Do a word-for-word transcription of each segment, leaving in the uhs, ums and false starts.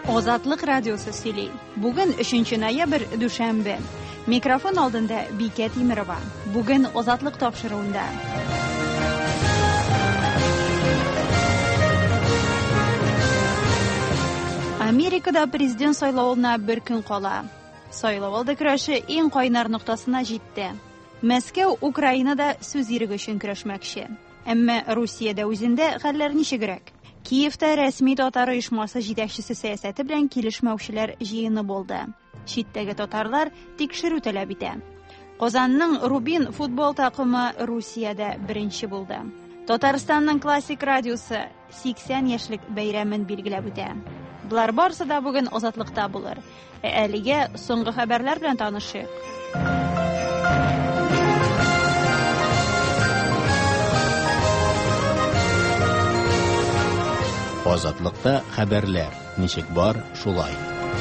Ozatlık Radyosu сөйли. Bugün üçüncü ноябрь Düşәмбе. Mikrofon алдында Бикә Тимирова. Bugün Ozatlık тапшыруында. Америкада президент сайлауына bir gün кала. Сайлауалды көрәше иң кайнар ноктасына җитте. Мәскәү Украинада сүз иреге өчен көрәшмәкче. Әмма Русиядә үзендә хәлләр ничегрәк? Киевта рәсми татар оешмасы җитәкчесе сәясәте белән килешмәүчеләр җыены булды. Читтәге татарлар тикшерү таләп итә. Казанның Рубин футбол такымы Русиядә беренче булды. Татарстанның классик радиосы сиксән яшьлек бәйрәмен билгеләп үтә. Булар барысы да бүген Азатлыкта булыр. Ә әлегә соңгы хәбәрләр белән танышыйк. Азатлыкта хәбәрләр. Ничек бар, шулай.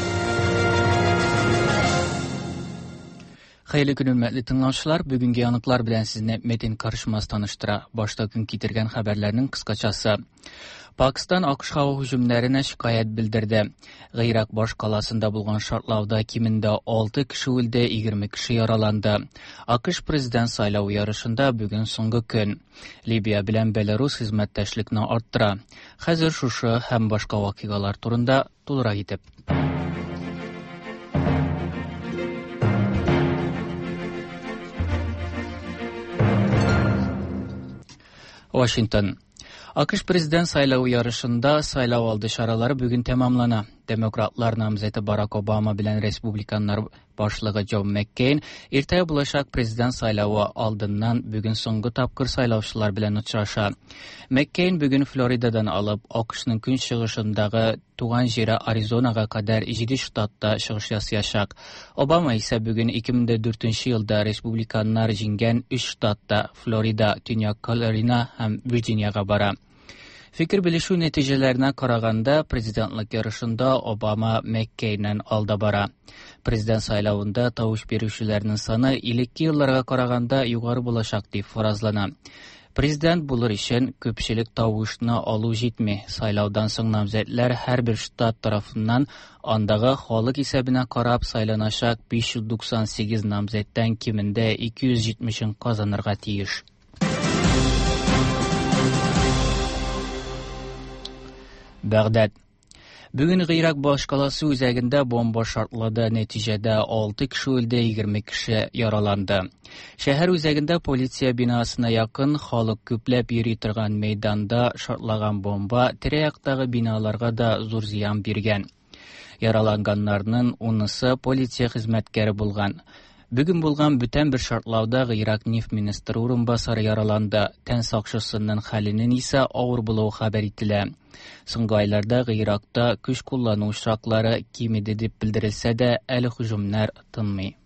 Хәерле көн, хөрмәтле тыңлаучылар. Бүгенге яныклар белән сезне Метин Карышмас таныштыра. Башта көн китергән хәбәрләрнең кыскачасы. Пакистан АКШ һава һөҗүмнәренә шикаят белдерде. Гыйрак баш каласында булган шартлауда кимендә алты кеше үлде, егерме кеше яраланды. АКШ президент сайлау ярышында бүген соңгы көн. Либия белән Беларус хезмәттәшлекне арттыра. Хәзер шушы һәм башка вакыйгалар турында тулырак итеп. Вашингтон. АКШ президент сайлау ярышында сайлау алды чаралары бүген тәмамлана. Демократлар намзәте Барак Обама белән республиканнар башлыгы Джон Маккейн иртәгә булачак президент сайлауы алдыннан бүген соңгы тапкыр сайлаучылар белән очраша. Маккейн бүген Флоридадан алып АКШның көнчыгышындагы туган җире Аризонага кадәр җиде штатта чыгыш ясаячак. Обама исә бүген ике мең дүртенче елда республиканнар җиңгән өч штатта Флорида, Төньяк Каролина һәм Вирджинияга бара. Фикер белешү нәтиҗәләренә караганда президентлык ярышында Обама Маккейннән алда бара. Президент сайлауында тавыш бирүчеләрнең саны элекке елларга караганда югары булачак дип фаразлана. Президент булыр өчен күпчелек тавышны алу җитми. Сайлаудан соң намзәтләр һәрбер штат тарафыннан андагы халык исәбенә карап сайланачак биш йөз туксан сигез намзәттән кимендә ике йөз җитмешен казанырга тиеш. Багдад. Бүген Гыйрак башкаласы үзәгендә бомба шартлады. Нәтиҗәдә алты кеше үлде, егерме кеше яраланды. Шәһәр үзәгендә полиция бинасына якын халык күпләп йөри торган мәйданда шартлаган бомба тирә-яктагы биналарга да зур зыян биргән. Яраланганнарның унысы полиция хезмәткәре булган. Бүген булган бүтән бер шартлауда Гыйрак нефть министры урынбасары яраланды. Тән сакчысының хәленең исә авыр булуы хәбәр ителә. Соңгы айларда Гыйракта көч куллану очраклары кимеде дип белдерелсә дә, әле һөҗүмнәр тынмый.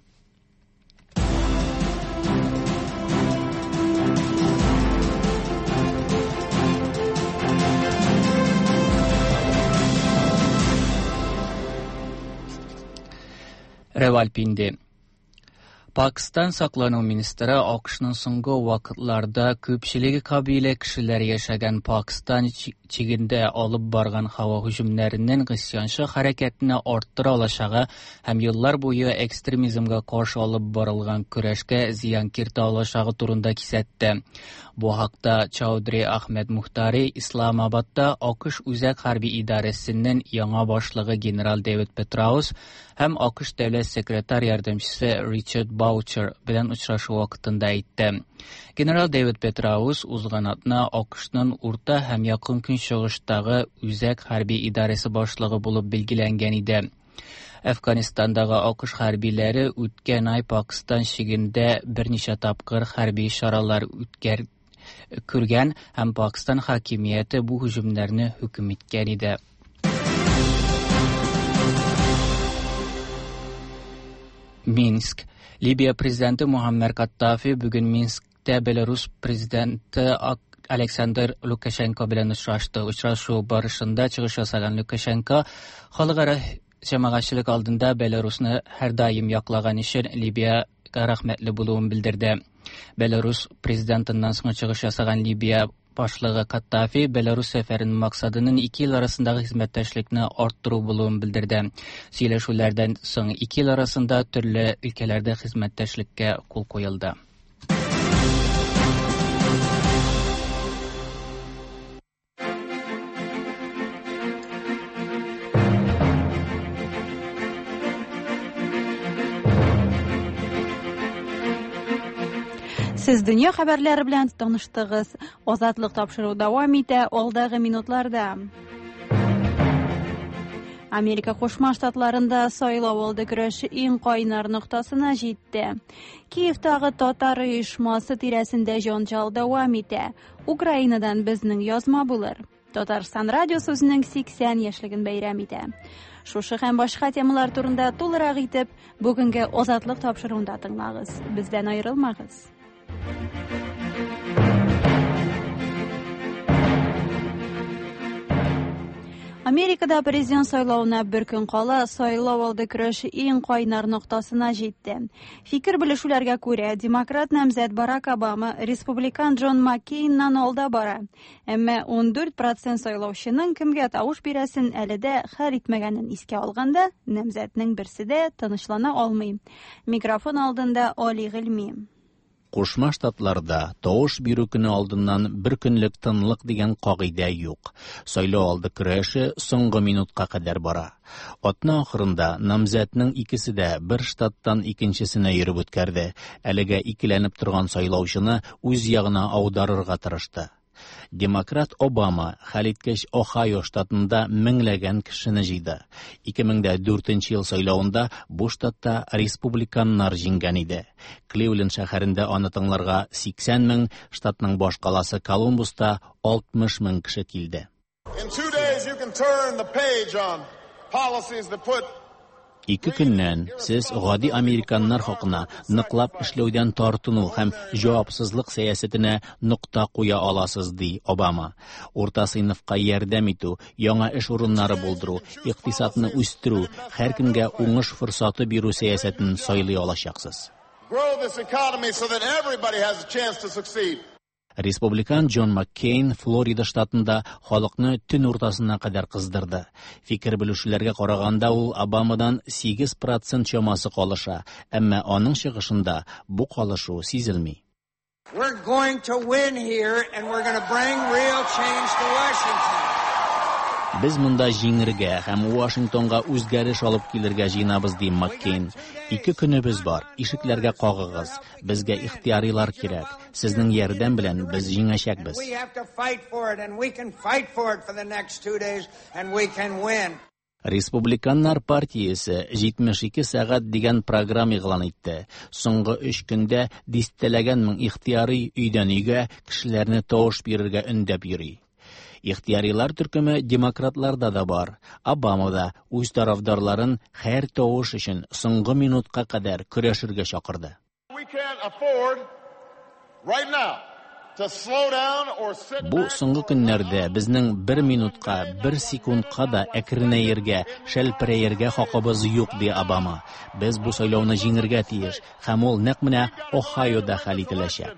Ревальпинди. Пакистан саклану министры АКШның соңгы вакытларда күпчелеге кабилә кешеләр яшәгән Пакистан чигендә алып барган һава һөҗүмнәренең гысьянчы хәрәкәтенә арттыра алачагы һәм еллар буе экстремизмга каршы алып барылган көрәшкә зыян киртә алачагы турында кисәтте. Бу хакта Чаудри Ахмед Мухтари Исламабадта АКШ үзәк хәрби идарәсенең яңа башлыгы генерал Дэвид Петраус һәм АКШ дәүләт секретарь ярдәмчесе Ричард Баучер белән очрашу вакытында әйтте. Генерал Дэвид Петраус узган атна АКШның урта һәм якын көнчыгыштагы үзәк хәрби идарәсе башлыгы булып билгеләнгән иде. Әфганистандагы АКШ хәрбиләре үткән ай Пакистан чигендә берничә тапкыр хәрби чаралар үткәр күргән һәм Пакистан хакимияте бу һөҗүмнәрне хөкем иткән иде. Минск. Либия президенты Мухаммар Каддафи бүген Минскта Беларус президенты Александр Лукашенко белән очрашты. Очрашу барышында чыгыш ясаган Лукашенко халыкара җәмәгатьчелек алдында Беларусны һәр даим яклаган өчен Либиягә рәхмәтле булуын белдерде. Беларус президентыннан соң чыгыш ясаган Либия башлыгы Каттафи Беларусь сәфәренең максатының ике ел арасындагы хезмәттәшлекне арттыру булуын белдерде. Сөйләшүләрдән соң ике ел арасында төрле өлкәләрдә хезмәттәшлеккә кул куелды. Сез дөнья хәбәрләре белән таныштыгыз. Азатлык тапшыру дәвам итә алдагы минутларда. Америка Кушма Штатларында сайлау алды көрәше иң кайнар ноктасына җитте. Киевтагы татар оешмасы тирәсендә җанҗал дәвам итә. Украинадан безнең язма булыр. Татарстан радиосы үзенең сиксән яшьлеген бәйрәм итә. Шушы һәм башка темалар турында тулырак итеп, бүгенге азатлык тапшыруында тыңлагыз. Бездән аерылмагыз. Америкада президент сайлауына бер көн кала сайлау алды көрәше иң кайнар ноктасына җитте. Фикер белешүләргә күрә, демократ намзәт Барак Обама республикан Джон Маккейннан алда бара. Әмма он дүрт процент сайлаучының кемгә тавыш бирәсен әле дә хәл итмәгәнен искә алганда, намзәтнең берсе дә тынычлана алмый. Микрофон алдында Али Гыйльми. Кушма Штатларда тавыш бирү көне алдыннан бер көнлек тынлык дигән кагыйдә юк. Сайлау алды көрәше соңгы минутка кадәр бара. Атна ахырында намзәтнең икесе дә бер штаттан икенчесенә йөреп үткәрде. Әлегә икеләнеп торган сайлаучыны үз ягына аударырга тырышты. Демократ Обама хәлиткәч Ohio штатында меңләгән кешене җыйды. ике мең дүртенче ел сайлауында бу штатта республиканнар җиңгән иде. Кливленд шәһәрендә аны тыңларга сиксән мең, штатның баш каласы Колумбуста алтмыш мең кеше килде. Ике көннән сез гади американнар хакына ныклап эшләүдән тартыну һәм җавапсызлык сәясәтенә нокта куя аласыз, ди Обама. Урта сыйныфка ярдәм итү, яңа эш урыннары булдыру, икътисадны үстерү, һәркемгә уңыш форсаты бирү сәясәтен сайлый алачаксыз. Республикан Джон Маккейн Флорида штатында халыкны төн уртасына кадәр кыздырды. Фикер белешүләргә караганда ул Обамадан сигез процент чамасы калыша, әмма аның чыгышында бу калышу сизелми. Без монда җиңергә һәм Вашингтонга үзгәреш алып килергә җыенабыз, ди Маккейн. Ике көнебез бар, ишекләргә кагыгыз. Безгә ихтиярилар кирәк. Сезнең ярдәм белән без җиңәчәкбез. Республиканнар партиясе җитмеш ике сәгать дигән программа игълан итте. Соңгы өч көндә дистәләгән мең ихтияри өйдән өйгә кешеләрне тавыш бирергә өндәп йөри. Ихтиярилар төркеме демократларда да бар. Обама да үз тарафдарларын һәр тавыш өчен соңгы минутка кадәр көрәшергә чакырды. Бу соңгы көннәрдә безнең бер минутка, бер секундка да әкренәергә, шәлперәергә хакыбыз юк, ди Обама. Без бу сайлауны җиңергә тиеш, һәм ул нәкъ менә Ohio'да хәл ителәчәк.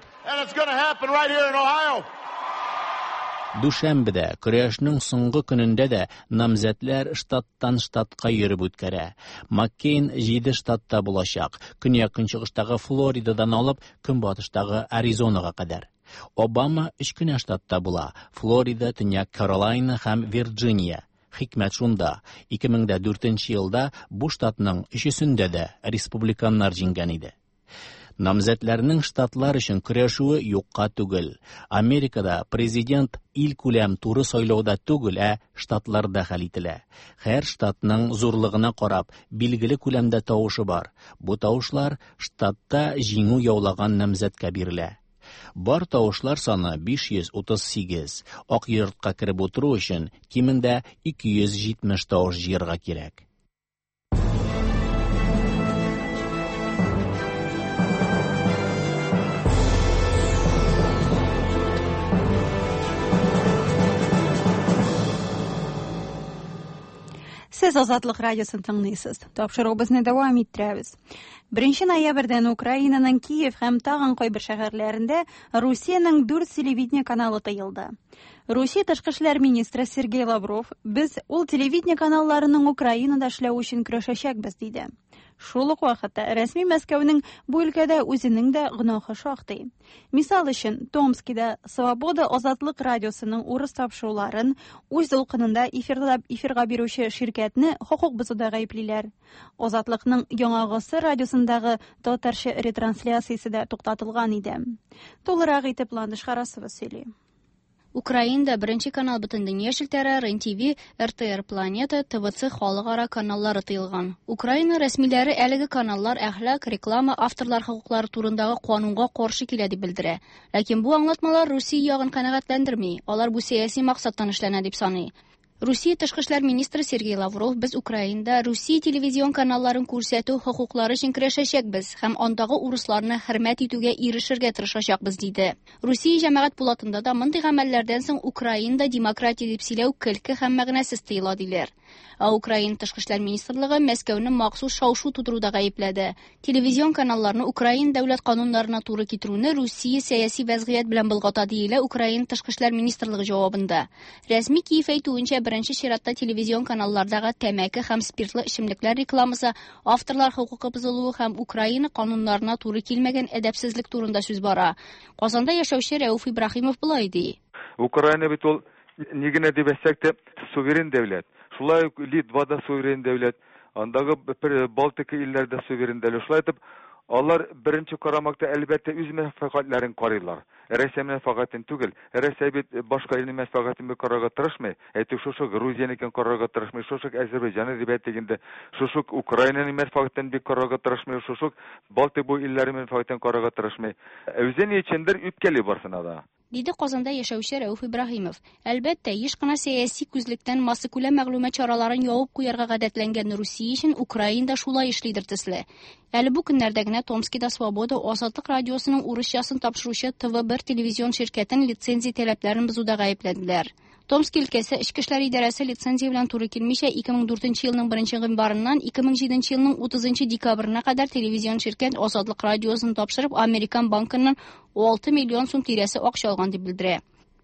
Дүшәмбедә көрәшнең соңгы көнендә дә намзәтләр штаттан штатка йөреп үткәрә. Маккейн җиде штатта булачак, көньяк-көнчыгыштагы Флоридадан алып, көнбатыштагы Аризонага кадәр. Обама өч кенә штатта була: Флорида, Төньяк Каролайна һәм Вирджиния. Хикмәт шунда, ике мең дүртенче елда бу штатның өчесендә дә республиканнар җиңгән иде. Намзәтләрнең штатлар өчен көрәшүе юкка түгел. Америкада президент ил күләм туры сайлауда түгел, ә штатларда хәл ителә. Һәр штатның зурлыгына карап, билгеле күләмдә тавышы бар. Бу тавышлар штатта җиңү яулаган намзәткә бирелә. Бар тавышлар саны биш йөз утыз сигез. Ак йортка кереп утыру өчен кимендә ике йөз җитмеш тавыш җыярга кирәк. Сез Азатлык радиосын тыңлыйсыз. Тапшыруыбызны дәвам иттерәбез. Беренче ноябрьдән Украинаның Киев һәм тагын кайбер шәһәрләрендә Русиянең дүрт телевидение каналы тыелды. Русия тышкы эшләр министры Сергей Лавров: "Без ул телевидение каналларының Украинада эшләү өчен көрәшәчәкбез", диде. Шул ук вакытта рәсми Мәскәүнең бу өлкәдә үзенең дә гөнаһы шактый. Мисал өчен, Томскида Свобода Азатлык радиосының урыс тапшыруларын үз дулкынында эфирда эфирга бирүче ширкәтне хокук бозуда гаеплиләр. Азатлыкның Яңа гасыр радиосындагы татарча ретрансляциясе дә туктатылган иде. Тулырак итеп Ландыш Харасова сөйли. Украинада беренче канал Бөтендөнья челтәре, РЕН-ТВ, РТР Планета, ТВЦ халыкара каналлары тыелган. Украина рәсмиләре әлеге каналлар әхлак, реклама, авторлар хокуклары турындагы канунга каршы килә дип белдерә. Ләкин бу аңлатмалар Русия ягын канәгатьләндерми. Алар бу сәяси максаттан эшләнә дип саный. Русия тышкы эшләр министры Сергей Лавров: "Без Украинада Русия телевизион каналларын күрсәтү хокуклары өчен көрәшәчәкбез һәм андагы урысларны хөрмәт итүгә ирешергә тырышачакбыз", диде. Русия җәмәгать булатында да мондый гамәлләрдән соң Украинада демократия дип сөйләү көлке һәм мәгънәсез тыела диләр. Ә Украина тышкы эшләр министрлыгы Мәскәүне махсус шау-шу тудыруда гаепләде. Телевизион каналларны Украин дәүләт кануннарына туры китерүне Русия сәяси вәзгыять белән булгата, диелә Украина тышкы эшләр министрлыгы җавабында. Рәсми Киев әйтүенчә, беренче чиратта телевизион каналлардагы тәмәке һәм спиртлы эчемлекләр рекламасы, авторлар хокукы бозылуы һәм Украина кануннарына туры килмәгән әдәпсезлек турында сүз бара. Казанда яшәүче Рәүф Ибраһимов булай ди. Украина бит ул нигенә дип әйтсәк тә суверен дәүләт. Шулай ук Литвада суверен дәүләт, андагы Балтика илләрдә суверен дәүләт. Шулай итеп, алар беренче карамакта әлбәттә үз мәнфәгатьләрен карыйлар. Рәсәй мәнфәгатен түгел. Рәсәй бит башка илне мәнфәгатен бер карарга тырышмый. Әйтик, шушы Грузияникен карарга тырышмый, шушы Азәрбайҗан дип әйтгәндә, шушы Украинаның мәнфәгатен бик карарга тырышмый, шушы Балтик бу илләре мәнфәгатен карарга тырышмый. Үзен өчендер үпкәли барсына да. Диде Казанда яшәүче Рәүф Ибраһимов. Әлбәттә, еш кына сәяси күзлектән массакүләм мәгълүмат чараларын явып куярга гадәтләнгән Русия өчен Украинада шулай эшлидер төсле. Әле бу көннәрдә генә Томскида Свобода Азатлык радиосының урысчасын тапшыручы Тэ Вэ бер телевизион ширкәтен лицензия таләпләрен бозуда гаепләделәр. Томск өлкәсе Эчке эшләр идарәсе лицензия белән туры килмичә ике мең дүртенче елның беренче гыйнварыннан ике мең җиденче елның утызынчы декабрына кадәр телевизион ширкәт Азатлык радиосын тапшырып, Американ банкыннан алты миллион сум тирәсе акча алган дип белдерә.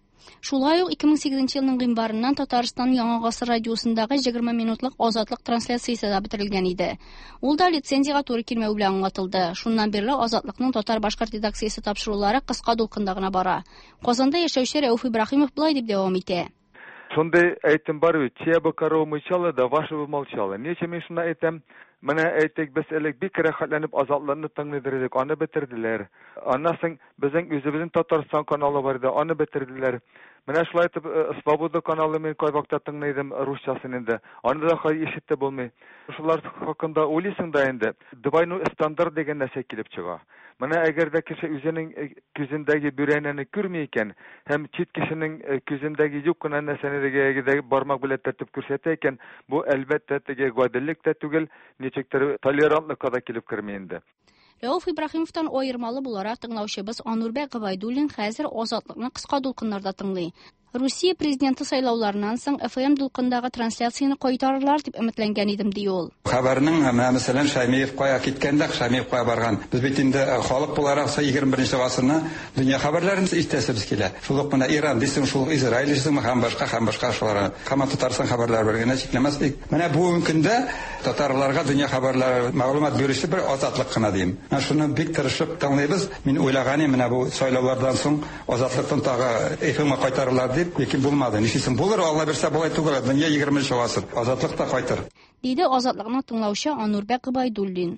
Шулай ук ике мең сигезенче елның гыйнварыннан Татарстан Яңа гасыр радиосындагы егерме минутлык Азатлык трансляциясе дә бетерелгән иде. Ул да лицензиягә туры килмәү белән аңлатылды. Шуннан бирле Азатлыкның татар-башкорт редакциясе тапшырулары кыска дулкында гына бара. Казанда яшәүче Рәүф Ибраһимов булай дип дәвам итә. Шундай әйтем бар бит, чья корова мычала, да ваша бы молчала. Нече мен шуна әйтем, менә әйтек, без элек бик рәхәтләнеп азатларны тыңлыйдыр идек, аны бетерделәр. Аннан соң безнең үзебезнең Татарстан каналы бар иде, аны бетерделәр. Менә шулай итеп, Свобода каналы мен кайвакта тыңлыйдым русчасын инде. Аны да хәй ишетте булмый. Шулар хакында уйлыйсың да инде. Двойной стандарт дигән нәрсә килеп чыга. Менә әгәр дә кеше үзенең күзендәге бүрәнәне күрми икән, һәм чит кешенең күзендәге юк кына нәрсәне бармак белән тәртип күрсәтә икән, бу әлбәттә теге гаделлек тә түгел, ничектер толерантлыкка да килеп керми инде. Рәүф Ибраһимовтан аермалы буларак тыңлаучыбыз Анурбәк Габайдуллин хәзер Азатлыкны кыска дулкыннарда тыңлый. Русия президенты сайлауларынан соң эф эм дулкындагы трансляцияны кайтарырлар дип өметләнгән идем, ди ул. Хәбәрнең мәсәлән Шәймиев кая киткәндә, Шәймиев кая барган. Без бит инде халык буларак егерме беренче гасырны дөнья хәбәрләрен итәсебез килә. Шул ук менә Иран дисең, шул Израиль дисең, һәм башка һәм башка шулар. Һәм Татарстан хәбәрләре бергә чикләмәс бик. Менә бу көндә татарларга дөнья хәбәрләре мәгълүмат бирүче бер азатлык кына дим. Менә шуны бик тырышып тыңлыйбыз. Мин уйлаганым, менә бу сайлаулардан соң азатлыктан тагы эф эмга кайтарырлар дип, ләкин булмады. Ничесен булыр, Алла берсә булай түгел. Дөнья егерменче гасыр. Азатлык та кайтыр. Диде Азатлыкны тыңлаучы Анурбәк Габайдуллин.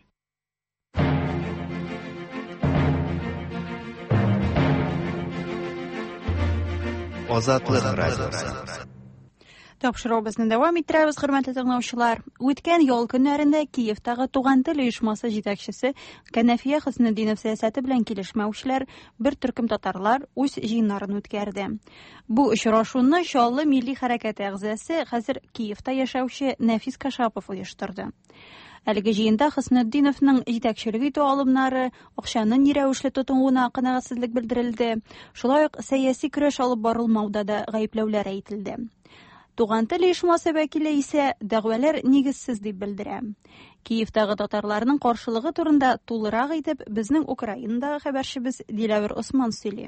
Азатлык радиосы. Тапшыруыбызны дәвам иттерәбез, хөрмәтле тыңлаучылар. Үткән ял көннәрендә Киевтагы Туган тел оешмасы җитәкчесе Кәнәфия Хөснетдинов сәясәте белән килешмәүчеләр, бер төркем татарлар үз җыеннарын үткәрде. Бу очрашуны Чаллы милли хәрәкәт әгъзасы, хәзер Киевта яшәүче Нәфис Кашапов оештырды. Әлеге җыенда Хөснетдиновның җитәкчелеге итү алымнары, акчаның ни рәвешле тотынуына канәгатьсезлек белдерелде. Шулай ук сәяси көрәш алып барылмауда да гаепләүләр әйтелде. Туган тел оешмасы вәкиле исә дәгъвалар нигезсез дип белдерә. Киевтагы татарларның каршылыгы турында тулырак итеп безнең Украинадагы хәбәрчебез Диләвер Осман сөйли.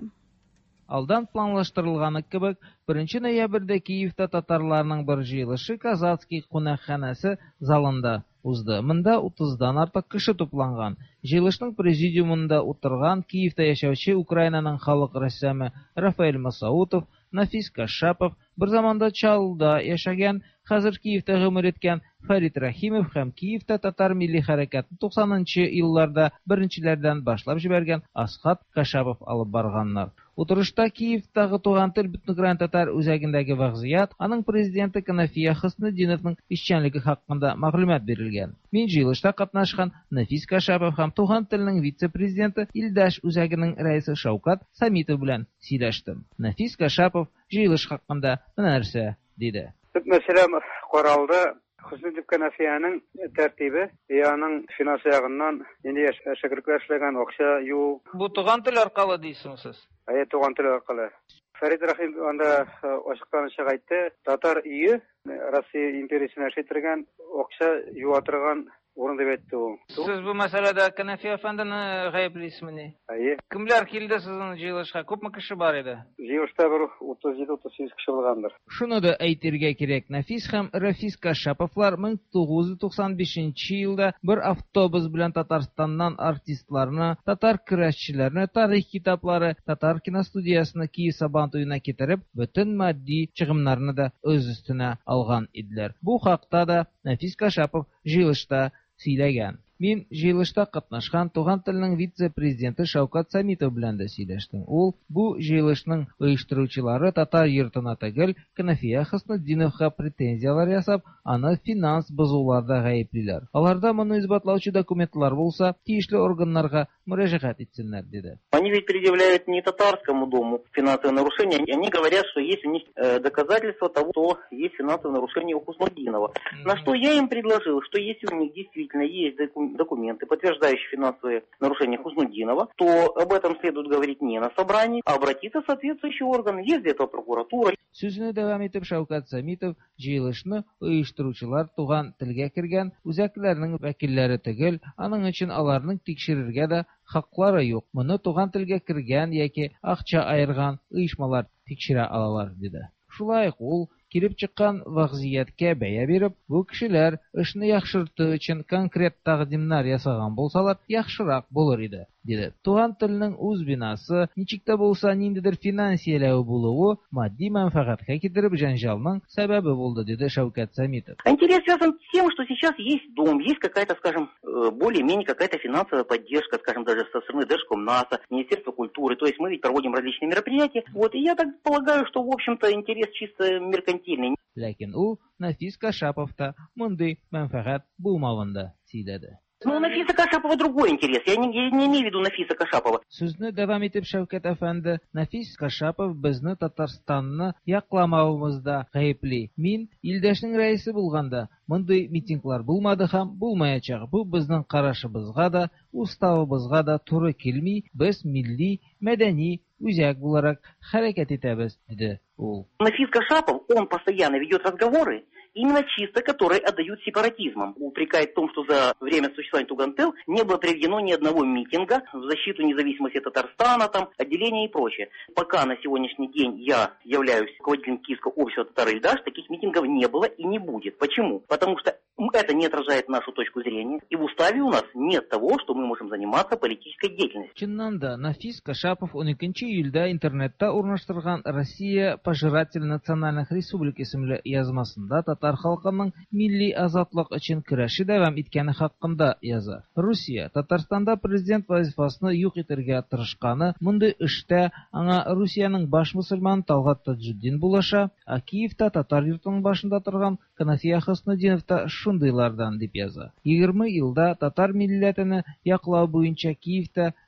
Алдан планлаштырылганы кебек, беренче ноябрьдә Киевта татарларның бер җыелышы Казацкий кунакханәсе залында узды. Монда утыздан артык кеше тупланган. Җыелышның президиумында утырган Киевта яшәүче Украинаның халык рәссамы Рафаэль Масаутов, Нафис Кашапов, бер заманда Чаллыда яшәгән, хәзер Киевта гомер иткән Фарит Рахимов һәм Киевта татар милли хәрәкәтен туксанынчы елларда беренчеләрдән башлап җибәргән Асхат Кашапов алып барганнар. Утырышта Киевтагы туган тел бөтен Украин татар үзәгендәге вазгыять, аның президенты Канафия Хөснетдиновның эшчәнлеге хакында мәгълүмат бирелгән. Мин җыелышта катнашкан Нафис Кашапов һәм туган телнең вице-президенты Илдәш үзәгенең рәисе Шаукат Самитов белән сөйләштем. Нафис Кашапов җыелыш хакында нәрсә диде. Төп мәсьәлә каралды. Хөснетдинов Канафияның тәртибе, яның финанс ягыннан инде шәкертләр эшләгән акча ю. Бу туган тел аркылы дисеңез? Әйе, туган тел аркылы. Фарит Рахим анда ачыкланышка әйтте, татар өе Россия империясына эшләтергән акча юа торган урын дип әйтте ул. Сез бу мәсьәләдә Канафия фәндәне гаеплисезме? Әйе. Кемләр килде сезнең җыелышка? Күпме кеше бар иде? Җыелышта бер утыз җиде утыз сигез кеше булгандыр. Шуны да әйтергә кирәк. Нафис һәм Рафис Кашаповлар мең тугыз йөз туксан бишенче елда бер автобус белән Татарстаннан артистларны, татар көрәшчеләрне, тарих китаплары, татар киностудиясына Киев Сабантуена китереп, бөтен матди чыгымнарны да үз өстенә алган иделәр. Бу хакта да Нафис Кашапов җыелышта сөйләгән. Мин җыелышта катнашкан туган телнең вице-президенты Шаукат Самитов белән дә сөйләштем. Ул бу җыелышның оештыручылары татар йортына түгел, Канафия Хөснетдиновка претензиялар ясап, аны финанс бозуларда гаеплиләр. Аларда моны исбатлаучы документлар булса, тиешле органнарга мөрәҗәгать итсеннәр, диде. Они ведь предъявляют не татарскому дому финансовые нарушения, они говорят, что есть у них э, доказательства того, что есть финансовые нарушения у Хуснутдинова. Mm-hmm. На что я им предложил, что если у них действительно есть документы, подтверждающие финансовые нарушения Хуснутдинова, то об этом следует говорить не на собрании, а обратиться в соответствующий орган. Есть для этого прокуратура. Сүзне дәвам итеп Шаукат Самитов җыелышны оештыручылар туган телгә кергән үзәкләрнең вәкилләре түгел, аның өчен аларның тикшерергә дә хаклары юк. Моны туган телгә кергән яки акча аерган оешмалар тикшерә алалар, диде. Шулай ук ул килеп чыккан вазгыятькә бәя биреп, бу кешеләр эшне яхшырту өчен конкрет тәкъдимнәр ясаган булсалар, яхшырак булыр иде, диде. Туган телнең үз бинасы ничек тә булса ниндидер финансияләү булуы матди мәнфәгатькә китереп җанҗалның сәбәбе булды, диде Шаукат Самитов. Интерес связан с тем, что сейчас есть дом, есть какая-то, скажем, более-менее какая-то финансовая поддержка, скажем, даже со стороны Держкомнаса, Министерства культуры. То есть мы ведь проводим различные мероприятия. Вот, и я так полагаю, что, в общем-то, интерес чисто меркантильный. Ләкин ул Нафис Кашаповта мондый мәнфәгать булмавында сөйләде. Ну, у Нафиса Кашапова другой интерес. Я не, я не имею в виду Нафиса Кашапова. Сүзне дәвам итеп Шәүкәт әфәнде, Нафис Кашапов безне Татарстанны якламавымызда гаепли. Мин Илдәшнең рәисе булганда мондый митинглар булмады һәм булмаячак. Бу безнең карашыбызга да, уставыбызга да туры килми. Без милли, мәдәни үзәк буларак хәрәкәт итәбез, диде ул. Нафис Кашапов, он постоянно ведет разговоры, именно чисто, которые отдают сепаратизмом. Упрекает в том, что за время существования Тугантел не было проведено ни одного митинга в защиту независимости Татарстана, там, отделения и прочее. Пока на сегодняшний день я являюсь руководителем Киевского общества Татар-Ильдаш, таких митингов не было и не будет. Почему? Потому что это не отражает нашу точку зрения, и в уставе у нас нет того, что мы можем заниматься политической деятельностью. Чыннан да, Нафис Кашапов он икенче июльдә интернетта урнаштырган Россия пожиратель национальных республик исемле язмасында татар халкының милли азатлык өчен көрәше дәвам иткәне хакында яза. Русия Татарстанда президент вазифасын юк итәргә тырышканы, мондый эштә аңа Русиянең баш мөселман Талгат Таҗетдин булаша, а Киевта татар йортының башында торган Канафия Хөснетдинов та шундыйлардан дип яза. егерме елда татар милләтенә яклау буенча Киевта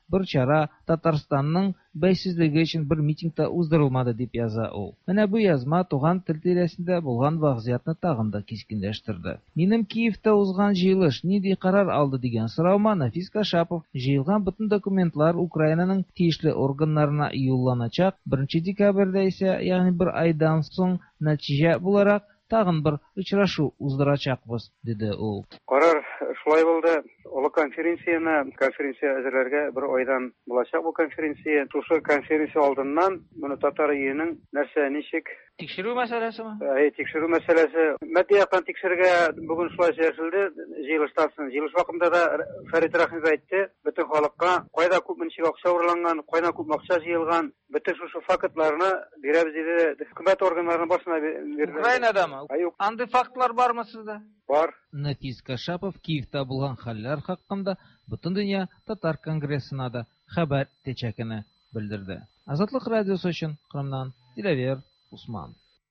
бер чара Татарстанның бәйсезлеге өчен бер митингта уздырылмады дип яза ул. Менә бу язма туган тел тирәсендә булган вазгыятны тагын да кискенләштерде. Минем Киевта узган җыелыш нинди карар алды дигән сорауга Нафис Кашапов җыелган бөтен документлар Украинаның тиешле органнарына юлланачак, беренче декабрьдә исә, ягъни бер айдан соң нәтиҗә буларак тагын бер очрашу уздырачакбыз, диде ул. Карар шулай булды. Олы конференцияны, конференция әзерләргә бер айдан булачак бу конференция. Шушы конференция алдыннан моны татар өенең нәрсә ничек тикшерү мәсьәләсеме? Әй, тикшерү мәсьәләсе. Мәдди яктан тикшергә бүген шулай җыелды. Җыелыштан җыелыш вакытында да Фәрит Рәхимов әйтте, бөтен халыкка кайда күп мөнчик акча урланган, кайда күп акча җыелган, бөтен шушы фактларны бирәбез диде. Хөкүмәт органнарының башына бирде. Украинадамы? Андый фактлар бармы сездә? Бар. Нафис Кашапов Киевта булган хәлләр хакында бөтен дөнья татар конгрессына да хәбәр итәчәкене белдерде. Азатлык радиосы өчен Кырымнан Диләвер Усман.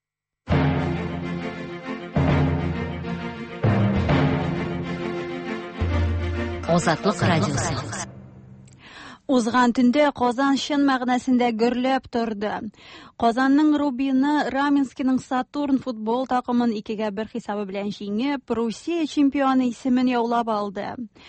Азатлык радиосы. Узган төндә Казан чын мәгънәсендә гөрләп торды. Казанның Рубины Раменскийның Сатурн футбол такымын икегә бер хисабы белән җиңеп, Русия чемпионы исемен яулап алды.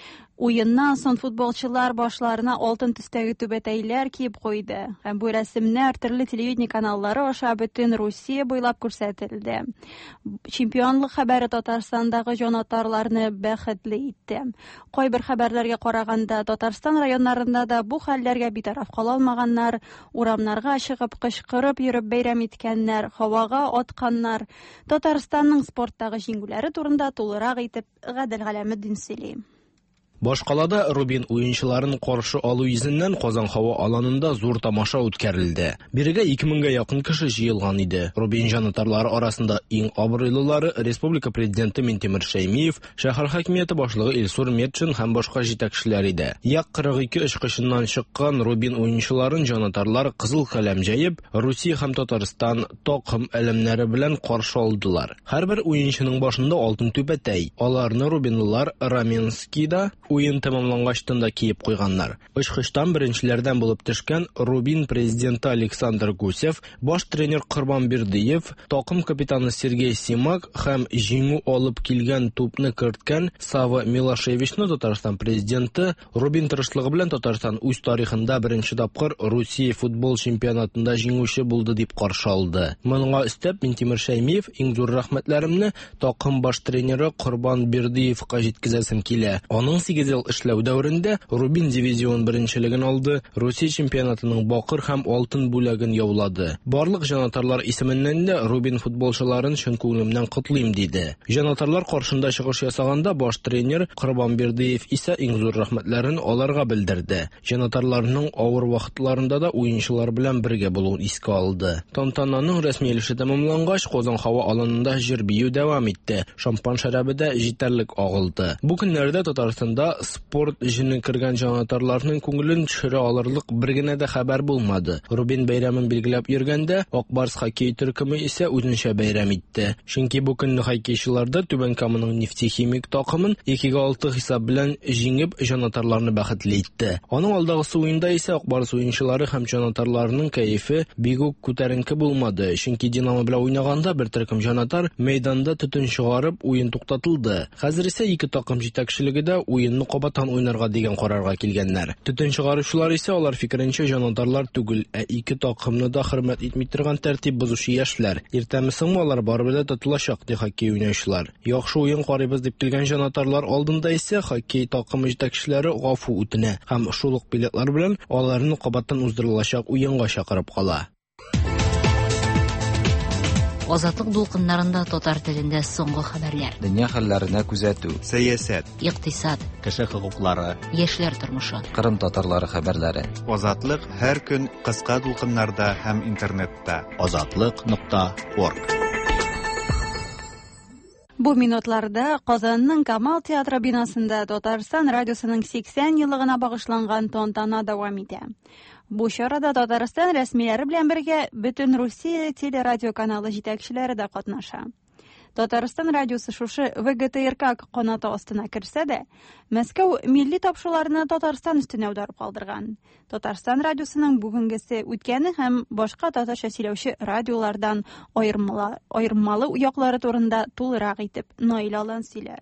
Уеннан соң футболчылар башларына алтын төстәге түбәтәйләр киеп куйды. Һәм бу рәсемнәр төрле телевидение каналлары аша бөтен Русия буйлап күрсәтелде. Чемпионлык хәбәре Татарстандагы җанатарларны бәхетле итте. Кайбер хәбәрләргә караганда, Татарстан районнарында да бу хәлләргә битараф кала алмаганнар, урамнарга чыгып кычкырып йөреп бәйрәм иткәннәр, һавага атканнар. Татарстанның спорттагы җиңүләре турында тулырак итеп Гадел Галәметдин сөйли. Башкалада Рубин уенчыларын каршы алу йөзеннән Казан һава аланында зур тамаша үткәрелде. Бирегә ике меңгә якын кеше җыелган иде. Рубин җанатарлары арасында иң абруйлылары республика президенты Минтимер Шәймиев, шәһәр хакимияте башлыгы Илсур Метшин һәм башка җитәкчеләр иде. Як кырык ике очкычыннан чыккан Рубин уенчыларын җанатарлар кызыл каләм җәеп, Русия һәм Татарстан такым әлемнәре белән каршы алдылар. Һәрбер уенчының башында алтын түбәтәй. Аларны Рубинлылар Раменскийда уен тәмамлангачтан да киеп куйганнар. Очкычтан беренчеләрдән булып төшкән Рубин президенты Александр Гусев, баш тренер Кырбан Бердиев, такым капитаны Сергей Симак һәм җиңү алып килгән тупны керткән Сава Милашевичны Татарстан президенты Рубин тырышлыгы белән Татарстан үз тарихында беренче тапкыр Русия футбол чемпионатында җиңүче булды дип каршы алды. Моңа өстәп Минтимер Шәймиев иң зур рәхмәтләремне такым баш тренеры Кырбан Бердиевка җиткезәсем килә. Аның сигез ел эшләү дәврендә Рубин дивизион беренчелеген алды, Русия чемпионатының бакыр һәм алтын бүләген яулады. Барлык җанатарлар исеменнән дә Рубин футболчыларын чын күңелемнән котлыйм диде. Җанатарлар каршында чыгыш ясаганда баш тренер Кырбан Бердиев исә иң зур рәхмәтләрен аларга белдерде. Җанатарларның авыр вакытларында да уенчылар белән бергә булуын искә алды. Тантананың рәсмийлеше тәмамлангач, Казан һава аланында җыр бию дәвам итте. Шампан шәрабы да җитәрлек агылды. Бу көннәрдә Татарстанда спорт җине кергән җанатарларның күңелен төшерә алырлык бер генә дә хәбәр булмады. Рубин бәйрәмен билгеләп йөргәндә, Акбарс хоккей төркеме исә үзенчә бәйрәм итте. Чөнки бу көнне хоккейчыларда Түбән Каманың нефтехимик такымын ике алты хисап белән җиңеп җанатарларны бәхетле итте. Аның алдагы уенда исә Акбарс уенчылары һәм җанатарларның кәефе бик үк күтәренке булмады. Чөнки Динамо белән уйнаганда бер төркем җанатар мәйданда төтен чыгарып уен туктатылды. Хәзер исә ике такым җитәкчелеге дә уенны кабаттан уйнарга дигән карарга килгәннәр. Төтен чыгаручылар исә алар фикеренчә җанатарлар түгел, ә ике такымны да хөрмәт итми торган тәртип бозучы яшьләр. Иртәмесен алар барыбер дә тотылачак ди хоккей уйнаучылар. Яхшы уен карыйбыз дип килгән җанатарлар алдында исә хоккей такымы җитәкчеләре гафу үтенә һәм шул ук билетлар белән аларны кабаттан уздырылачак уенга чакырып кала. Азатлык дулкыннарында татар телендә соңгы хәбәрләр. Дөнья хәлләренә күзәтү, сәясәт, икътисад, кеше хокуклары, яшьләр тормышы, Кырым татарлары хәбәрләре. Азатлык һәр көн кыска дулкыннарда һәм интернетта. азатлык нокта орг. Бу минутларда Казанның Камал театры бинасында Татарстан радиосының сиксән еллыгына багышланган тантана дәвам итә. Бу чарада Татарстан рәсмиләре белән бергә бөтен Русия телерадиоканалы җитәкчеләре дә катнаша. Татарстан радиосы шушы ВГТРК канаты астына керсә дә, Мәскәү милли тапшыруларны Татарстан өстенә аударып калдырган. Татарстан радиосының бүгенгесе үткәне һәм башка татарча сөйләүче радиолардан аермалы, аермалы яклары турында тулырак итеп Наил Алан сөйләр.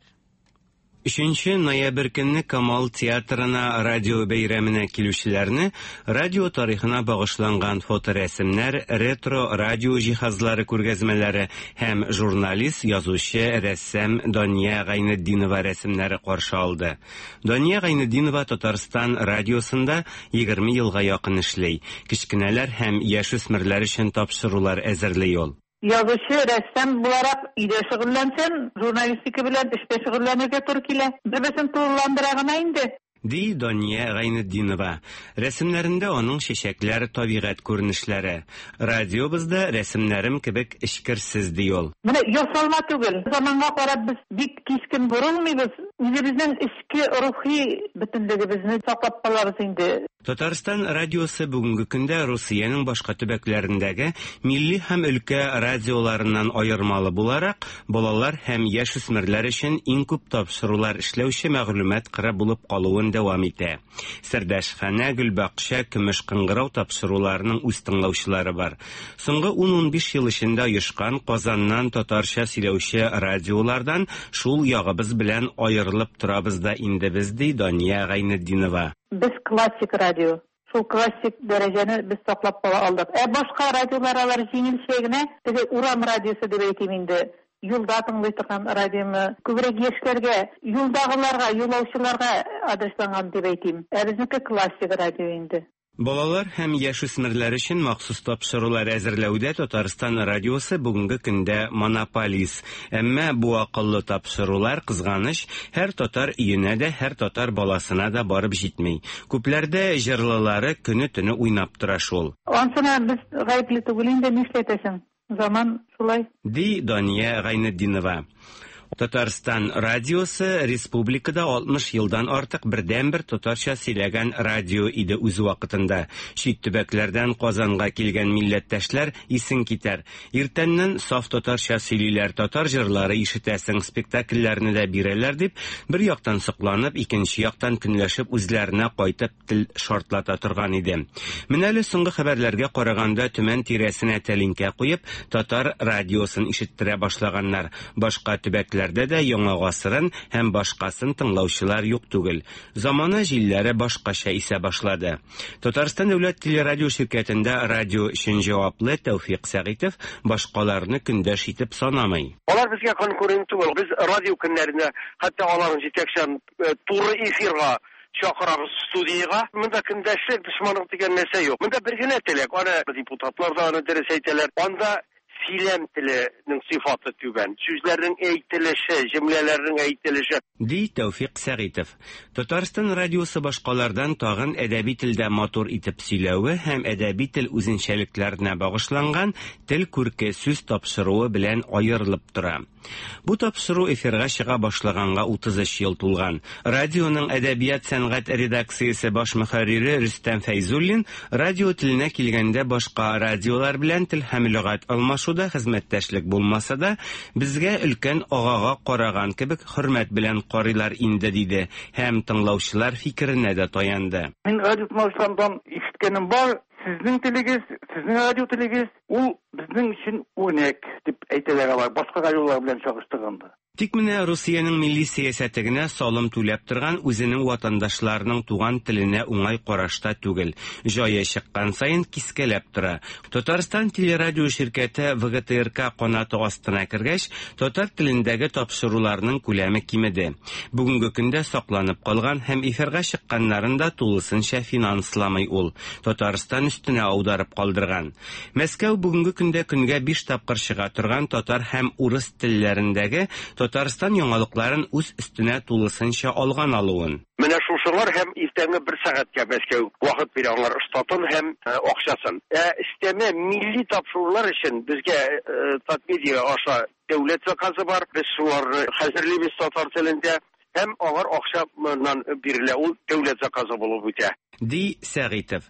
Өченче ноябрь көнне Камал театрына радио бәйрәменә килүчеләрне радио тарихына багышланган фоторәсемнәр, ретро радио җиһазлары күргәзмәләре һәм журналист, язучы, рәссам Дания Гайнетдинова рәсемнәре каршы алды. Дания Гайнетдинова Татарстан радиосында егерме елга якын эшли. Кичкенәләр һәм яшүсмерләр өчен тапшырулар әзерли ул. Yazıcı, ressam bularak ide şıgıllansan, jurnalistika bilen işte şıgıllanırga tur kile. Birbesin tuğullandırağına indi. Ди Дания Гайнетдинова. Рәсемнәрендә аның чәчәкләр, табигать күренешләре. Радиобызда рәсемнәрем кебек эчкерсез ди ул. Менә ясалма түгел. Заманга карап без бик кискен борылмыйбыз. Үзебезнең эчке рухи бөтенлегебезне саклап калабыз инде. Татарстан радиосы бүгенге көндә Русиянең башка төбәкләрендәге милли һәм өлкә радиоларыннан аермалы буларак, балалар һәм яшүсмерләр өчен иң күп тапшырулар эшләүче мәгълүмат кыры булып калуын дәвам итә. Сәрдәшханә, Гөлбакча, Көмеш кыңгырау тапшыруларының үз тыңлаучылары бар. Соңгы ун-унбиш ел эчендә оешкан Казаннан татарча сөйләүче радиолардан шул ягыбыз белән аерылып торабыз да инде без, ди Дания Гайнетдинова. Biz klassik radyo. Шул klassik дәрәҗәне без саклап кала алдык. Ә башка радиолар алар җиңелчә теге урам радиосы дип әйтим инде. Юлда тыңлый торган радионы күбрәк яшьләргә, юлдагыларга, юлаучыларга адресланган дип әйтим. Ә безнеке klassik радио инде. Балалар һәм яшүсмерләр өчен махсус тапшырулар әзерләүдә Татарстан радиосы бүгенге көндә монополист. Әмма бу акыллы тапшырулар, кызганыч, һәр татар өенә дә, һәр татар баласына да барып җитми. Күпләрдә җырлылары көне-төне уйнап тора шул. Ансына без гаепле түгел инде, нишләтәсең? Заман шулай. Ди Дания Гайнетдинова. Татарстан радиосы республикада алтмыш елдан артык бердән-бер татарча сөйләгән радио иде үз вакытында. Чит төбәкләрдән Казанга килгән милләттәшләр исен китәр. Иртәннән саф татарча сөйлиләр, татар җырлары ишетәсең, спектакльләрне дә бирәләр дип, бер яктан сокланып, икенче яктан көнләшеп үзләренә кайтып тел шартлата торган иде. Менә әле соңгы хәбәрләргә караганда Төмән тирәсенә тәлинкә куеп, татар радиосын ишеттерә башлаганнар. Башка төбәкләр дә яңа гасырын һәм башкасын тыңлаучылар юк түгел. Замана җилләре башкача исә башлады. Татарстан дәүләт телерадио ширкәтендә радио өчен җаваплы Тәүфыйк Сәгыйтов башкаларны көндәш итеп санамый. Алар безгә конкурент түгел. Без радио көннәрендә хәтта аларның җитәкчән туры эфирга чакырабыз студияга. Монда көндәшлек дошманлык дигән нәрсә юк. Монда бер генә теләк. Аны депутатлар да аны дөрес әйтәләр. Анда сөйләм теленең сыйфаты түбән. Сүзләрнең әйтелеше, җөмләләрнең әйтелеше. Ди Тәүфыйк Сәгыйтов. Татарстан радиосы башкалардан тагын әдәби телдә матур итеп сөйләве һәм әдәби тел үзенчәлекләренә багышланган тел күрке сүз тапшыруы белән аерылып тора. Бу тапшыру эфирга чыга башлаганга утыз өч ел тулган. Радионың әдәбият сәнгать редакциясе баш мөхәррире Рөстәм Фәйзуллин радио теленә килгәндә башка радиолар белән тел һәм лөгать алмашуда хезмәттәшлек булмаса да, безгә өлкән агага караган кебек хөрмәт белән карыйлар инде, диде һәм тыңлаучылар фикеренә дә таянды. Мин радио тыңлаучылардан ишеткәнем бар. Сезнең телегез, сезнең радио телегез, ул безнең өчен үрнәк дип әйтәләр алар башка радиолар белән чагыштырганда. Тик менә Русиянең милли сәясәте генә салым түләп торган үзенең ватандашларының туган теленә уңай карашта түгел. Җае чыккан саен кискәләп тора. Татарстан телерадио ширкәте ВГТРК канаты астына кергәч, татар телендәге тапшыруларның күләме кимеде. Бүгенге көндә сакланып калган һәм эфирга чыкканнарын да тулысынча финансламый ул. Татарстан өстенә аударып калдырган. Мәскәү бүгенге көндә көнгә биш тапкыр чыга торган татар һәм урыс телләрендәге Татарстан яңалыкларын үз өстенә тулысынча алган алуын. Менә шушылар һәм иртәнге бер сәгатькә Мәскәү вакыт бирә аңлар штатын һәм акчасын. Ә өстәмә милли тапшырулар өчен безгә Татмедиа аша дәүләт заказы бар. Без шуларны хәзерлибез татар телендә һәм алар акча моннан бирелә. Ул дәүләт заказы булып үтә. Ди Сәгыйтов.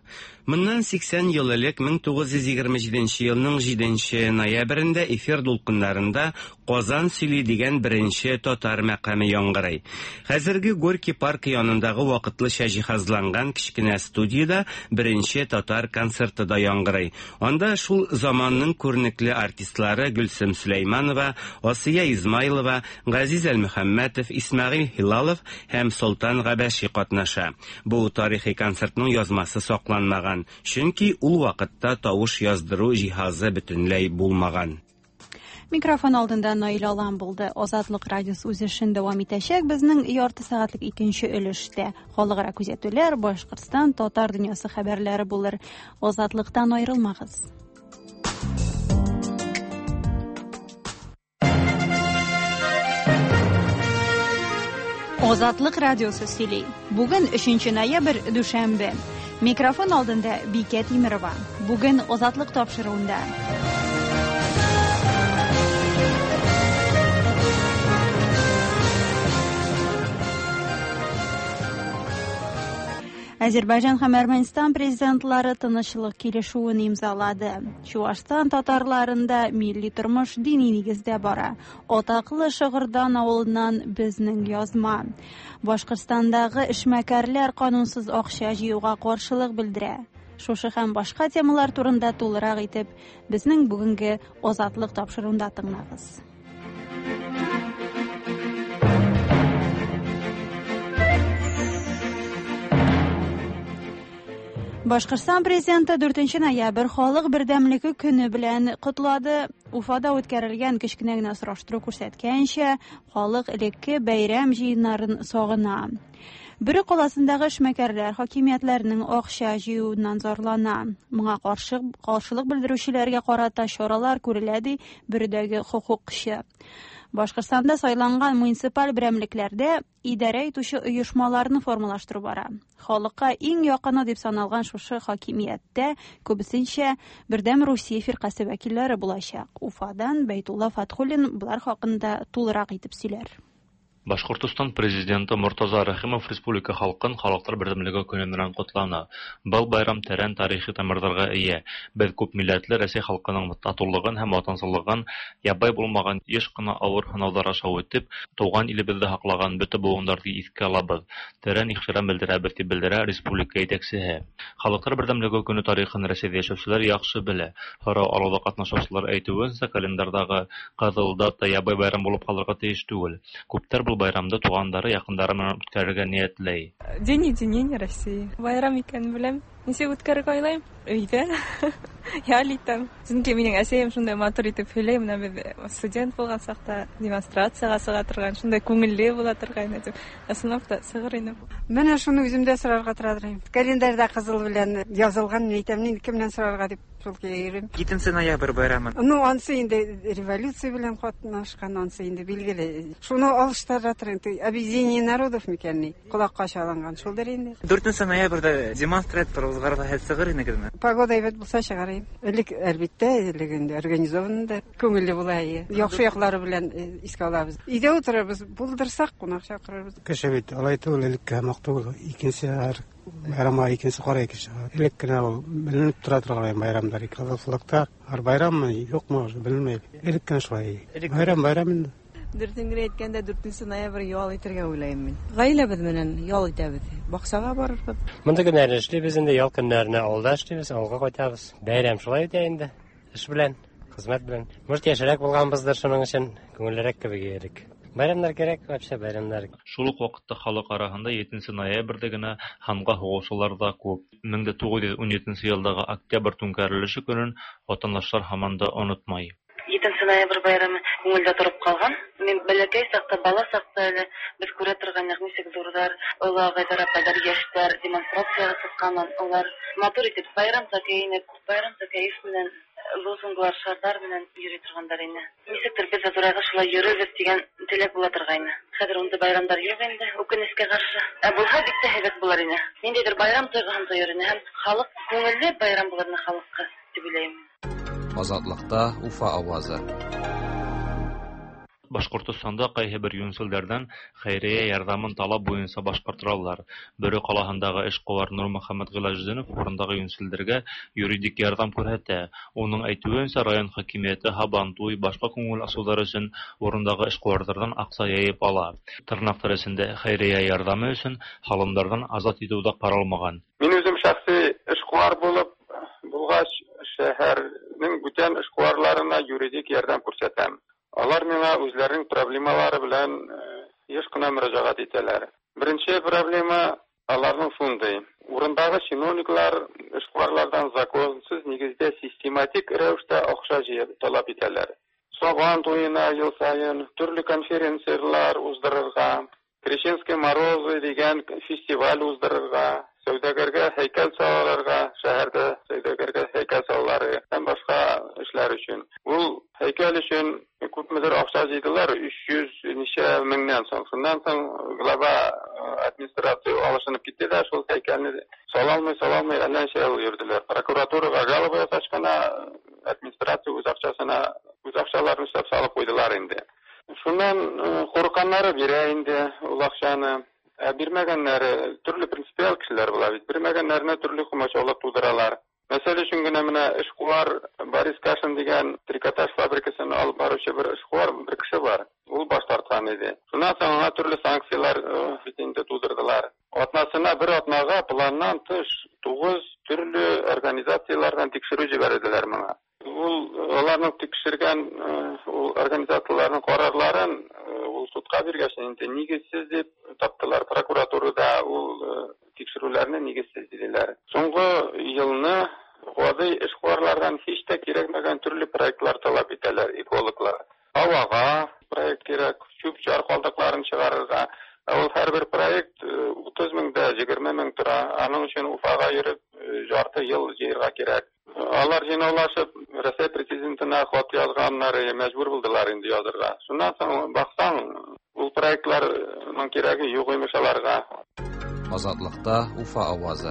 Моннан сиксән ел элек мең тугыз йөз егерме җиденче елның җиденче ноябрендә эфир дулкыннарында Казан сөйли дигән беренче татар мәкаме яңгырый. Хәзерге Горький паркы янындагы вакытлыча җиһазланган кичкенә студияда беренче татар концерты да яңгырый. Анда шул заманның күренекле артистлары Гөлсем Сөләйманова, Асия Измайлова, Газиз Әлмөхәммәтов, Исмәгыйль Хилалов һәм Солтан Габәши катнаша. Бу тарихи концертның язмасы сакланмаган, чөнки ул вакытта тавыш яздыру җиһазы бөтенләй булмаган. Микрофон алдында Наил Алан булды. Азатлык радиосы үз эшен дәвам итәчәк. Безнең ярты сәгатьлек икенче өлештә халыкара күзәтүләр, Башкортстан, татар дөньясы хәбәрләре булыр. Азатлыктан аерылмагыз. Азатлык радиосы сөйли. Бүген өченче ноябрь дүшәмбе. Микрофон алдында Бикә Тимерова. Бүген Азатлык тапшыруында. Азербайҗан һәм Әрмәнстан президентлары тынычлык килешүен имзалады. Чуашстан татарларында милли тормыш дини нигездә бара. Атаклы Шыгырдан авылыннан безнең язма. Башкортстандагы эшмәкәрләр канунсыз акча җыюга каршылык белдерә. Шушы һәм башка темалар турында тулырак итеп, безнең бүгенге Азатлык тапшыруында тыңлагыз. Башкортстан президенты дүртенче ноябрь халык бердәмлеге көне белән котлады. Уфада үткәрелгән кечкенә генә сораштыру күрсәткәнчә, халык элекке бәйрәм җыеннарын сагына. Бөрек каласындагы эшмәкәрләр хакимиятләренең акча җыюыннан зарлана. Моңа каршы каршылык белдерүчеләргә карата чаралар күрелә ди Бөрдәге хукукчы. Башкортстанда сайланган муниципаль берәмлекләрдә идарә итүче оешмаларны формалаштыру бара. Халыкка иң якыны дип саналган шушы хакимияттә күбесенчә Бердәм Русия фиркасы вәкилләре булачак. Уфадан Бәйтулла Фатхуллин булар хакында тулырак итеп сөйләр. Башкортстан президенты Муртаза Рахимов республика халкын халыклар бердәмлеге көне белән котлана. Бу байрам тәрән тарихи тамырларга ия. Без күп милләтле Россия халкының татулыгын һәм ватансызлыгын ябай булмаган еш кына авыр сынаулар аша үтеп, туган илебезне хаклаган бөтен буыннарны искә алабыз. Тәрән ихтирам белдерәбез дип белдерә республика итәкчесе. Халыклар бердәмлеге көне тарихын Россиядә яшәүчеләр яхшы белә. Хара алуда катнашучылар әйтүенчә, календардагы кызыл дата ябай байрам булып калырга тиеш түгел. Күптәр байрамда тугандары, якындары менән үткәрергә ниятләй. День единения России. Байрам икән беләм. Ничек үткәрергә уйлыйм? Өйдә. Я литам. Чөнки минең әсәем шундай матур итеп сөйләй, менә без студент булган сакта демонстрациягә сыга торган, шундай күңелле була торган иде. Сынафта сыгыр идем. Менә шуны үземдә сорарга традырым. Календарьда кызыл белән язылган, әйтәм, нинди кемнән сорарга дип шул кирем. җиденче ноябрь байрамы. Ну, ансы инде революция белән катнашкан, ансы инде билгеле. Шуны алыштыра торган, объединение народов микәнни, кулакка чалынган шулдыр инде. дүртенче ноябрьдә демонстрация узгарга хәлсыгыр инегезме? Погода әйбәт булса чыгарайым. Элек әлбәттә, элегендә организованный күңелле була ие. Яхшы яклары белән искә алабыз. Өйдә утырабыз, булдырсак кунак чакырырбыз. Кеше бит, алай түгел, элекке мактау, икенче ар байрамга икенче карай кеше. Элек кенә ул беленеп тора торган байрамдар, кызыллыкта, ар байраммы, юкмы, белмәйм. Элек кенә шулай. Байрам байрам инде. Дүртенче әйткәндә дүртенче ноябрь ял итәргә уйлыйм мин. Гаиләбез белән ял итәбез. Баксага барырбыз. Монда көннәрне эшлибез инде, ял көннәрне алда эшлибез, алга кайтабыз. Бәйрәм шулай итә инде. Эш белән, хезмәт белән. Может, яшәрәк булганбыздыр, шуның өчен күңеллерәк кебек идек. Bayramlar кирәк, вообще bayramlar. Шул ук вакытта халык арасында җиденче ноябрьдә генә ханга хугышулар да күп. мең тугыз йөз униҗиденче елдагы октябрь түнкәрелеше көнен ватандашлар һаман да онытмай. җиденче ноябрь байрамы күңелдә торып калган. Мин бәләкәй сакта, бала сакта әле без күрә торган ничек зурлар, олыгайдар, апайлар, яшьләр демонстрациягә чыкканнан, алар матур итеп байрам закәйне, байрам закәйф белән лозунглар, шартлар белән йөри торгандар инде. Ничектер без Азурайга шулай йөрибез дигән теләк була торгайны. Хәзер унда байрамдар юк инде, үкенечкә каршы. Ә булса бик тә һәйбәт булар иде. Ниндидер байрам тойган тойырны һәм халык күңелле байрам булырны халыкка дип уйлыйм. Азатлыкта Уфа авазы. Башкортостанда кайһы бер юнәлешләрдән хәйрия ярдәмен талап буенча башкартыралар. Бөрө калаһындагы эшкуар Нурмөхәммәд Гыйлаҗдинов урындагы юнәлешләргә юридик ярдәм күрсәтә. Уның әйтүенчә, район хакимияте Һабантуй башка күңел асулары өчен урындагы эшкуарлардан акча яеп ала. Тырнак дәрәҗәсендә хәйрия ярдәме өчен халымдардан азат итүдә каралмаган. Мин үзем шәхси эшкуар булып булгач, шәһәрнең бүтән эшкуарларына юридик ярдәм күрсәтәм. Алар миңа үзләренең проблемалары белән еш кына мөрәҗәгать итәләр. Беренче проблема аларның шундый. Урындагы чиновниклар эшкуарлардан законсыз нигездә систематик рәвештә акча җыеп талап итәләр. Сабан туена ел сайын төрле конференциялар уздырырга, Крещенские морозы дигән фестиваль уздырырга, сәүдәгәргә һәйкәл салаларга, шәһәрдә сәүдәгәргә һәйкәл салалары һәм башка эшләр өчен. Ул һәйкәл өчен күпмедер акча җыйдылар, өч йөз ничә меңнән соң. Шуннан соң глава администрация алышынып китте дә шул һәйкәлне салалмый, салалмый әлләнчә ел йөрделәр. Прокуратурага жалоба язгач кына администрация үз акчасына, үз акчаларын эшләп салып куйдылар инде. Шуннан курканнары бирә инде ул акчаны. Ә бирмәгәннәре төрле принципиаль кешеләр була бит. Бирмәгәннәрне төрле комачаулап тудыралар. Мәсәлән өчен генә менә эшкуар Борис Кашин дигән трикотаж фабрикасын алып баручы бер эшкуар бер кеше бар. Ул баш тарткан иде. Шуннан соң аңа төрле санкциялар битендә тудырдылар. Атнасына бер атнага планнан тыш тугыз төрле организациялардан тикшерү җибәрделәр моңа. Ул аларның тикшергән ул организацияларның карарларын ул судка биргәч инде нигезсез дип таптылар. Прокуратурада ул тикшерүләрне нигезсез диделәр. Соңгы елны гади эшкуарлардан һич тә кирәкмәгән төрле проектлар талап итәләр экологлар. Һавага проект кирәк, чүп-чар калдыкларын чыгарырга. Ул һәрбер проект утыз мең дә егерме мең тора. Аның өчен Уфага йөреп жарты ел җыярга кирәк. Алар җыйнаулашып Россия президентына хат язганнары мәҗбүр булдылар инде язырга. Шуннан соң баксаң, ул проектларның кирәге юк имеш аларга. Азатлыкта Уфа авазы.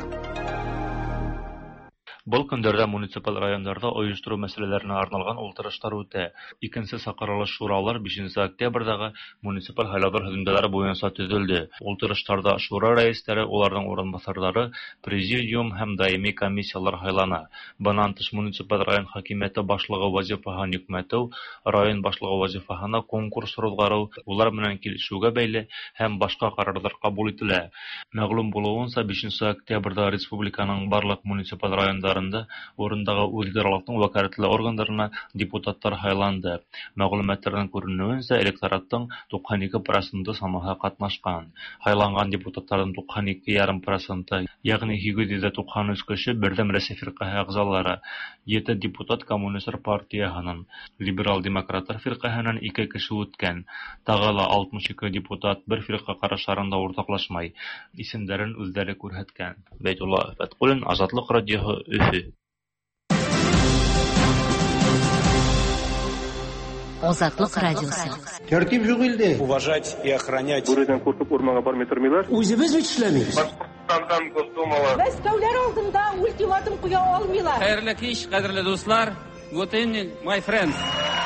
Бұл көндәрдә муниципаль районнарда оештыру мәсьәләләренә арналган ултырышлар үтә. Икенче сакырылыш шуралар бишенче октябрьдәге муниципаль хәлләр һөҗүмләре буенча төзелде. Ултырышларда шура рәисләре, уларның урынбасарлары, президиум һәм даими комиссиялар сайлана. Bundan тыш муниципаль район хакимияте башлыгы вазифаһын йөкмәтү, район башлыгы вазифаһына конкурс узгару, улар белән килешүгә бәйле һәм башка карарлар кабул ителә. Мәгълүм булуынча бишенче октябрьдә республиканың барлык муниципаль районнары урындагы үзгәрешләрнең вәкаләтле органнарына депутаттар сайланды. Мәгълүматлардан күренүенчә, электораттың туксан ике проценты самаһы катнашкан. Сайланган депутаттарның туксан ике центнер проценты, ягъни сигез йөз туксан өч кеше бердәм Россия фиркаһы әгъзалары, җиде депутат коммунист партияһының, либерал-демократлар фиркаһының ике кеше үткән. Тагыла алтмыш ике депутат бер фирка карашларында уртаклашмай, исемнәрен үзләре күрсәткән. Бәйтулла Фәткулин, Азатлык радиоһы, Азатлык радиосы. Тәртип юк илдә. Уважать и охранять. Бурыдан курсып урманга бармый тормыйлар. Үзебез бит эшләмибез. Башкортстандан Госдумала. Мәскәүләр алдында ультиматум куя алмыйлар. Хәерле кич, кадерле дуслар. Good evening, my friends.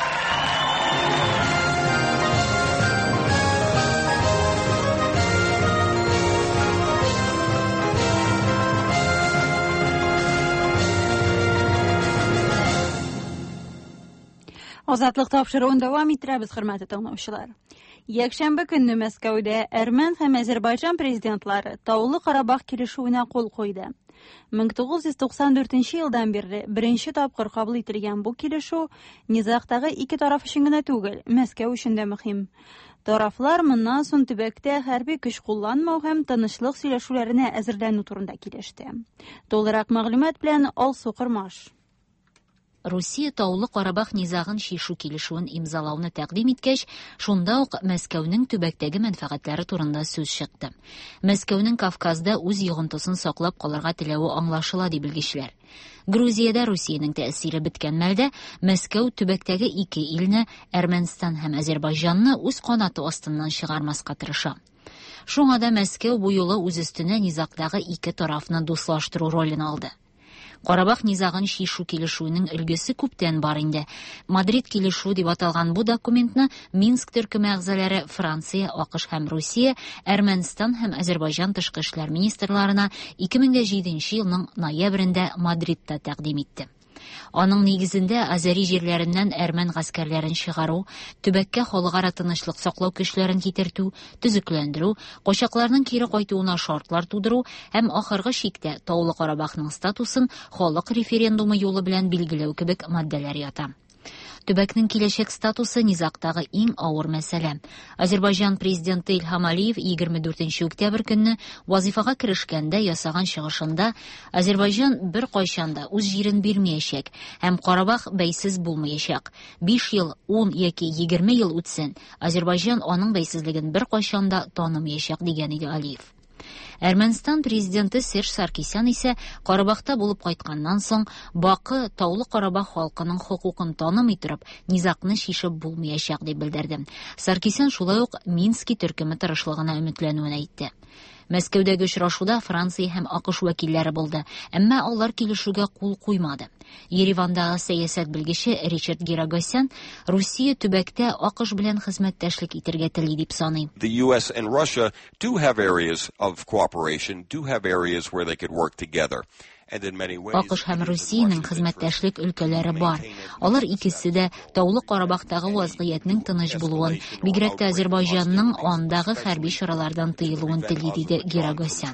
Азатлык тапшыруын дәвам иттерәбез, хөрмәтле тыңлаучылар. Якшәмбе көнне Мәскәүдә Әрмән һәм Азәрбайҗан президентлары Таулы Карабах килешүенә кул куйды. мең тугыз йөз туксан дүртенче елдан бирле беренче тапкыр кабул ителгән бу килешү низагтагы ике тараф өчен генә түгел, Мәскәү өчен дә мөһим. Тарафлар моннан соң төбәктә хәрби көч кулланмау һәм тынычлык сөйләшүләренә әзерләнү турында килеште. Толырак мәгълүмат белән Алсу Кырмаш. Русия Таулы Карабах низагын шишу килешүен имзалауны тәкъдим иткәч, шунда ук Мәскәүнең төбәктәге мәнфәгатьләре турында сүз чыкты. Мәскәүнең Кавказда үз йогынтысын саклап калырга теләве аңлашыла ди белгечләр. Грузиядә Русиянең тәэсире беткән мәлдә Мәскәү төбәктәге ике илне, Әрмәнстан һәм Азәрбайҗанны үз канаты астыннан чыгармаска тырыша. Шуңа да Мәскәү бу юлы үз өстенә низагдагы ике тарафны дуслаштыру ролен алды. Карабах низагын шишу килешүенең өлгесе күптән бар инде. Мадрид килешү дип аталган бу документны Минск төркеме әгъзалары Франция, АКШ һәм Русия, Әрмәнстан һәм Азәрбайҗан тышкы эшләр министрларына ике мең җиденче елның ноябрендә Мадридта тәкъдим итте. Аның нигезендә Азәри җирләреннән әрмән гаскәрләрен чыгару, төбәккә халыкара тынычлык саклау көчләрен китертү, төзекләндерү, качакларның кире кайтуына шартлар тудыру һәм ахыргы чиктә Таулы Карабахның статусын халык референдумы юлы белән билгеләү кебек маддәләр ята. Төбәкнең киләчәк статусы низактагы иң авыр мәсьәлә. Азәрбайҗан президенты Илһам Алиев егерме дүртенче октябрь көнне вазифага керешкәндә ясаган чыгышында Азәрбайҗан бер кайчан да үз җирен бирмәячәк һәм Карабах бәйсез булмаячак. биш ел, ун яки егерме ел үтсен, Азәрбайҗан аның бәйсезлеген бер кайчан да танымаячак дигән иде Алиев. Әрмәнстан президенты Серж Саркисян исә Карабахта булып кайтканнан соң Бакы Таулы Карабах халкының хукукын танымый торып, низакны шишеп булмаячак дип белдерде. Саркисян шулай ук Мински төркеме тырышлыгына өметләнүен әйтте. Мәскәүдәге очрашуда Франция һәм АКШ вәкилләре булды, әмма алар килешүгә кул куймады. Еревандагы сәясәт белгече Ричард Гирагосян Русия төбәктә АКШ белән хезмәттәшлек итәргә тели дип саный. The U S and Russia do have areas of cooperation, do have areas where they could work together. АКШ һәм Русиянең хезмәттәшлек өлкәләре бар. Алар икесе дә Таулы Карабахтагы вазгыятьнең тыныч булуын, бигрәк тә Азәрбайҗанның андагы хәрби чаралардан тыелуын тели диде Гирагосян.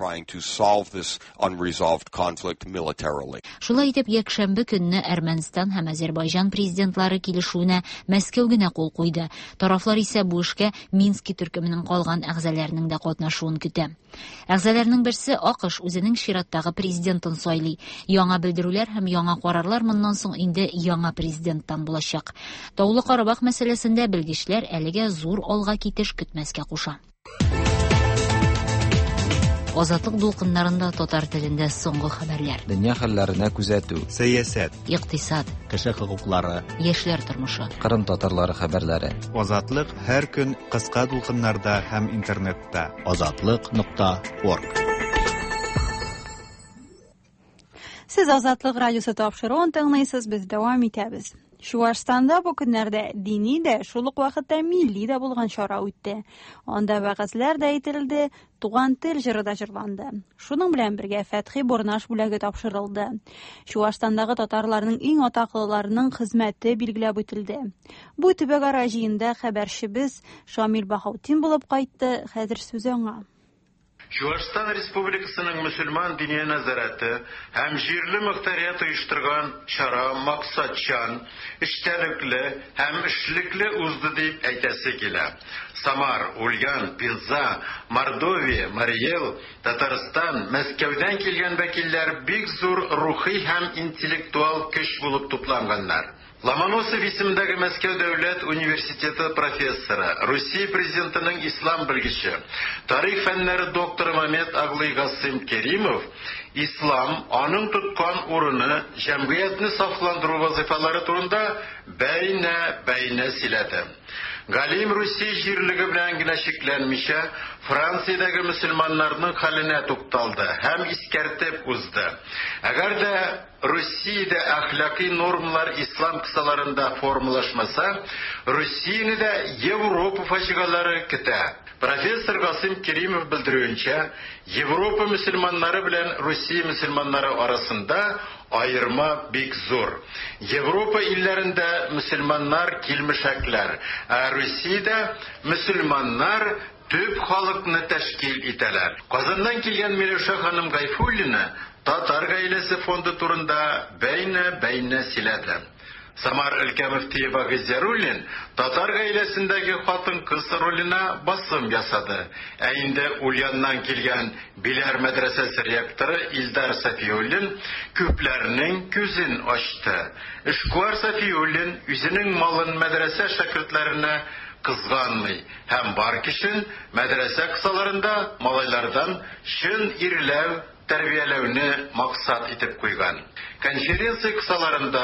Шулай итеп, якшәмбе көнне Әрмәнстан һәм Азәрбайҗан президентлары килешүенә Мәскәү генә кул куйды. Тарафлар исә бу эшкә Мински төркеменең калган әгъзаларының да катнашуын көтә. Әгъзаларның берсе АКШ үзенең чираттагы президентын сайлый. Яңа белдерүләр һәм яңа карарлар моннан соң инде яңа президенттан булачак. Таулы Карабах мәсьәләсендә белгечләр әлегә зур алга китеш көтмәскә куша. Азатлык дулкыннарында татар телендә соңгы хәбәрләр. Дөнья хәлләренә күзәтү, сәясәт, икътисад, кеше хокуклары, яшьләр тормышы, Кырым татарлары хәбәрләре. Азатлык һәр көн кыска дулкыннарда һәм интернетта. азатлык нокта орг. Сез Азатлык радиосы тапшыруын тыңлыйсыз, без дәвам итәбез. Чувашстанда бу көннәрдә дини дә, шул ук вакытта милли дә булган чара үтте. Анда вәгазьләр дә әйтелде, туган тел җыры да җырланды. Шуның белән бергә Фәтхи Борнаш бүләге тапшырылды. Чувашстандагы татарларның иң атаклыларының хезмәте билгеләп үтелде. Бу төбәк-ара җыенда хәбәрчебез Шамил Бахаутдин булып кайтты. Хәзер сүз аңа. Чувашстан Республикасының мөселман диния назараты һәм җирле мөхтәрият оештырган чара максатчан, эчтәлекле һәм эшлекле узды дип әйтәсе килә. Самар, Ульян, Пенза, Мордовия, Марий-Эл, Татарстан, Мәскәүдән килгән вәкилләр бик зур рухи һәм интеллектуаль көч булып тупланганнар. Ломоносов исемендәге Мәскәү дәүләт университеты профессоры, Русия президентының ислам белгече, тарих фәннәре докторы Мамед Аглый Гасым Керимов ислам аның тоткан урыны, җәмгыятьне сафландыру вазифалары турында бәйнә-бәйнә сөйләде. Галим Русия җирлеге белән генә шикләнмичә, Франциядәге мөселманнарның хәленә тукталды һәм искәртеп узды. Әгәр дә Русиядә әхлакый нормалар ислам кысаларында формалашмаса, Русияне дә Европа фаҗигалары көтә. Профессор Гасым Керимов белдерүенчә, Европа мөселманнары белән Русия мөселманнары арасында айырма бик зур. Европа илләрендә мөселманнар килмешәкләр, ә Русиядә мөселманнар төп халыкны тәшкил итәләр. Казаннан килгән Миләүшә ханым Гайфуллина татар гаиләсе фонды турында бәйнә-бәйнә сөйләде. Самар өлкә мөфтие Гызяруллин татар гаиләсендәге хатын-кыз ролена басым ясады. Ә инде Ульяннан килгән Биләр мәдрәсәсе ректоры Илдар Сафиуллин күпләрнең күзен ачты. Эшкуар Сафиуллин үзенең малын мәдрәсә шәкертләренә кызганмый һәм бар кешен мәдрәсә кысаларында малайлардан чын ирләү, тәрбияләүне максат итеп куйган. Конференция кысаларында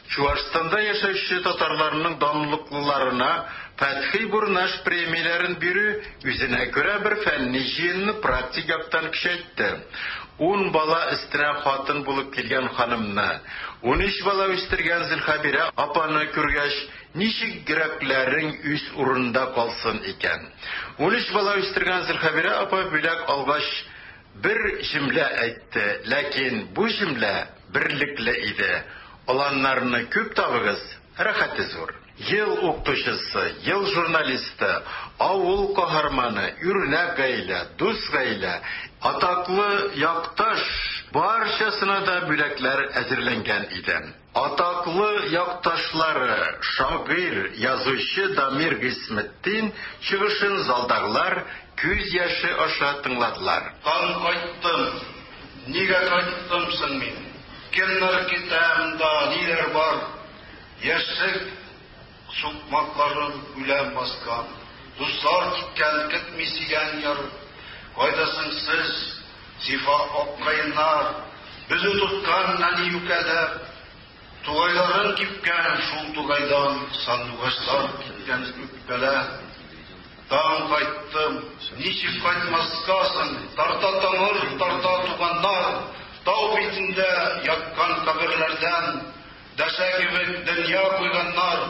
Чувашстанда яшәүче татарларның данлыклыларына Фәтхи Бурнаш премияләрен бирү үзенә күрә бер фәнни җыенны практик яктан көчәйтте. ун бала өстенә хатын булып килгән ханымны, ун өч бала үстергән Зөлхәбирә апаны күргәч, ничек йөрәкләрең үз урынында калсын икән. ун өч бала үстергән Зөлхәбирә апа бүләк алгач бер җөмлә әйтте, ләкин бу җөмлә берлекле иде. Аланнарны күп табыгыз, рәхәте зур. Ел укытучысы, ел журналисты, авыл каһарманы, үрнәк гаилә, дус гаилә, атаклы якташ барчасына да бүләкләр әзерләнгән иде. Атаклы якташлары, шагыйрь, язучы Дамир Гыйсметдин чыгышын залдагылар күз яшы аша тыңладылар. Хан кайттым, нигә кайттым соң мин? Кемнәр китәмдә ниләр бар? Яшьлек сукмакларын үләм баскан, дуслар киткән көтми сөйгән яр. Кайдасың сез, сифа аккайнар, безне тоткан нани юкәдә, тугайларын кипкән шул тугайдан, сандугачлар киткән үпкәлә. Таң кайттым, ничек кайтмаска соң, тарта тамыр, тарта туганнар, тау битендә яткан каберләрдән, дәшә кебек дөнья куйганнар.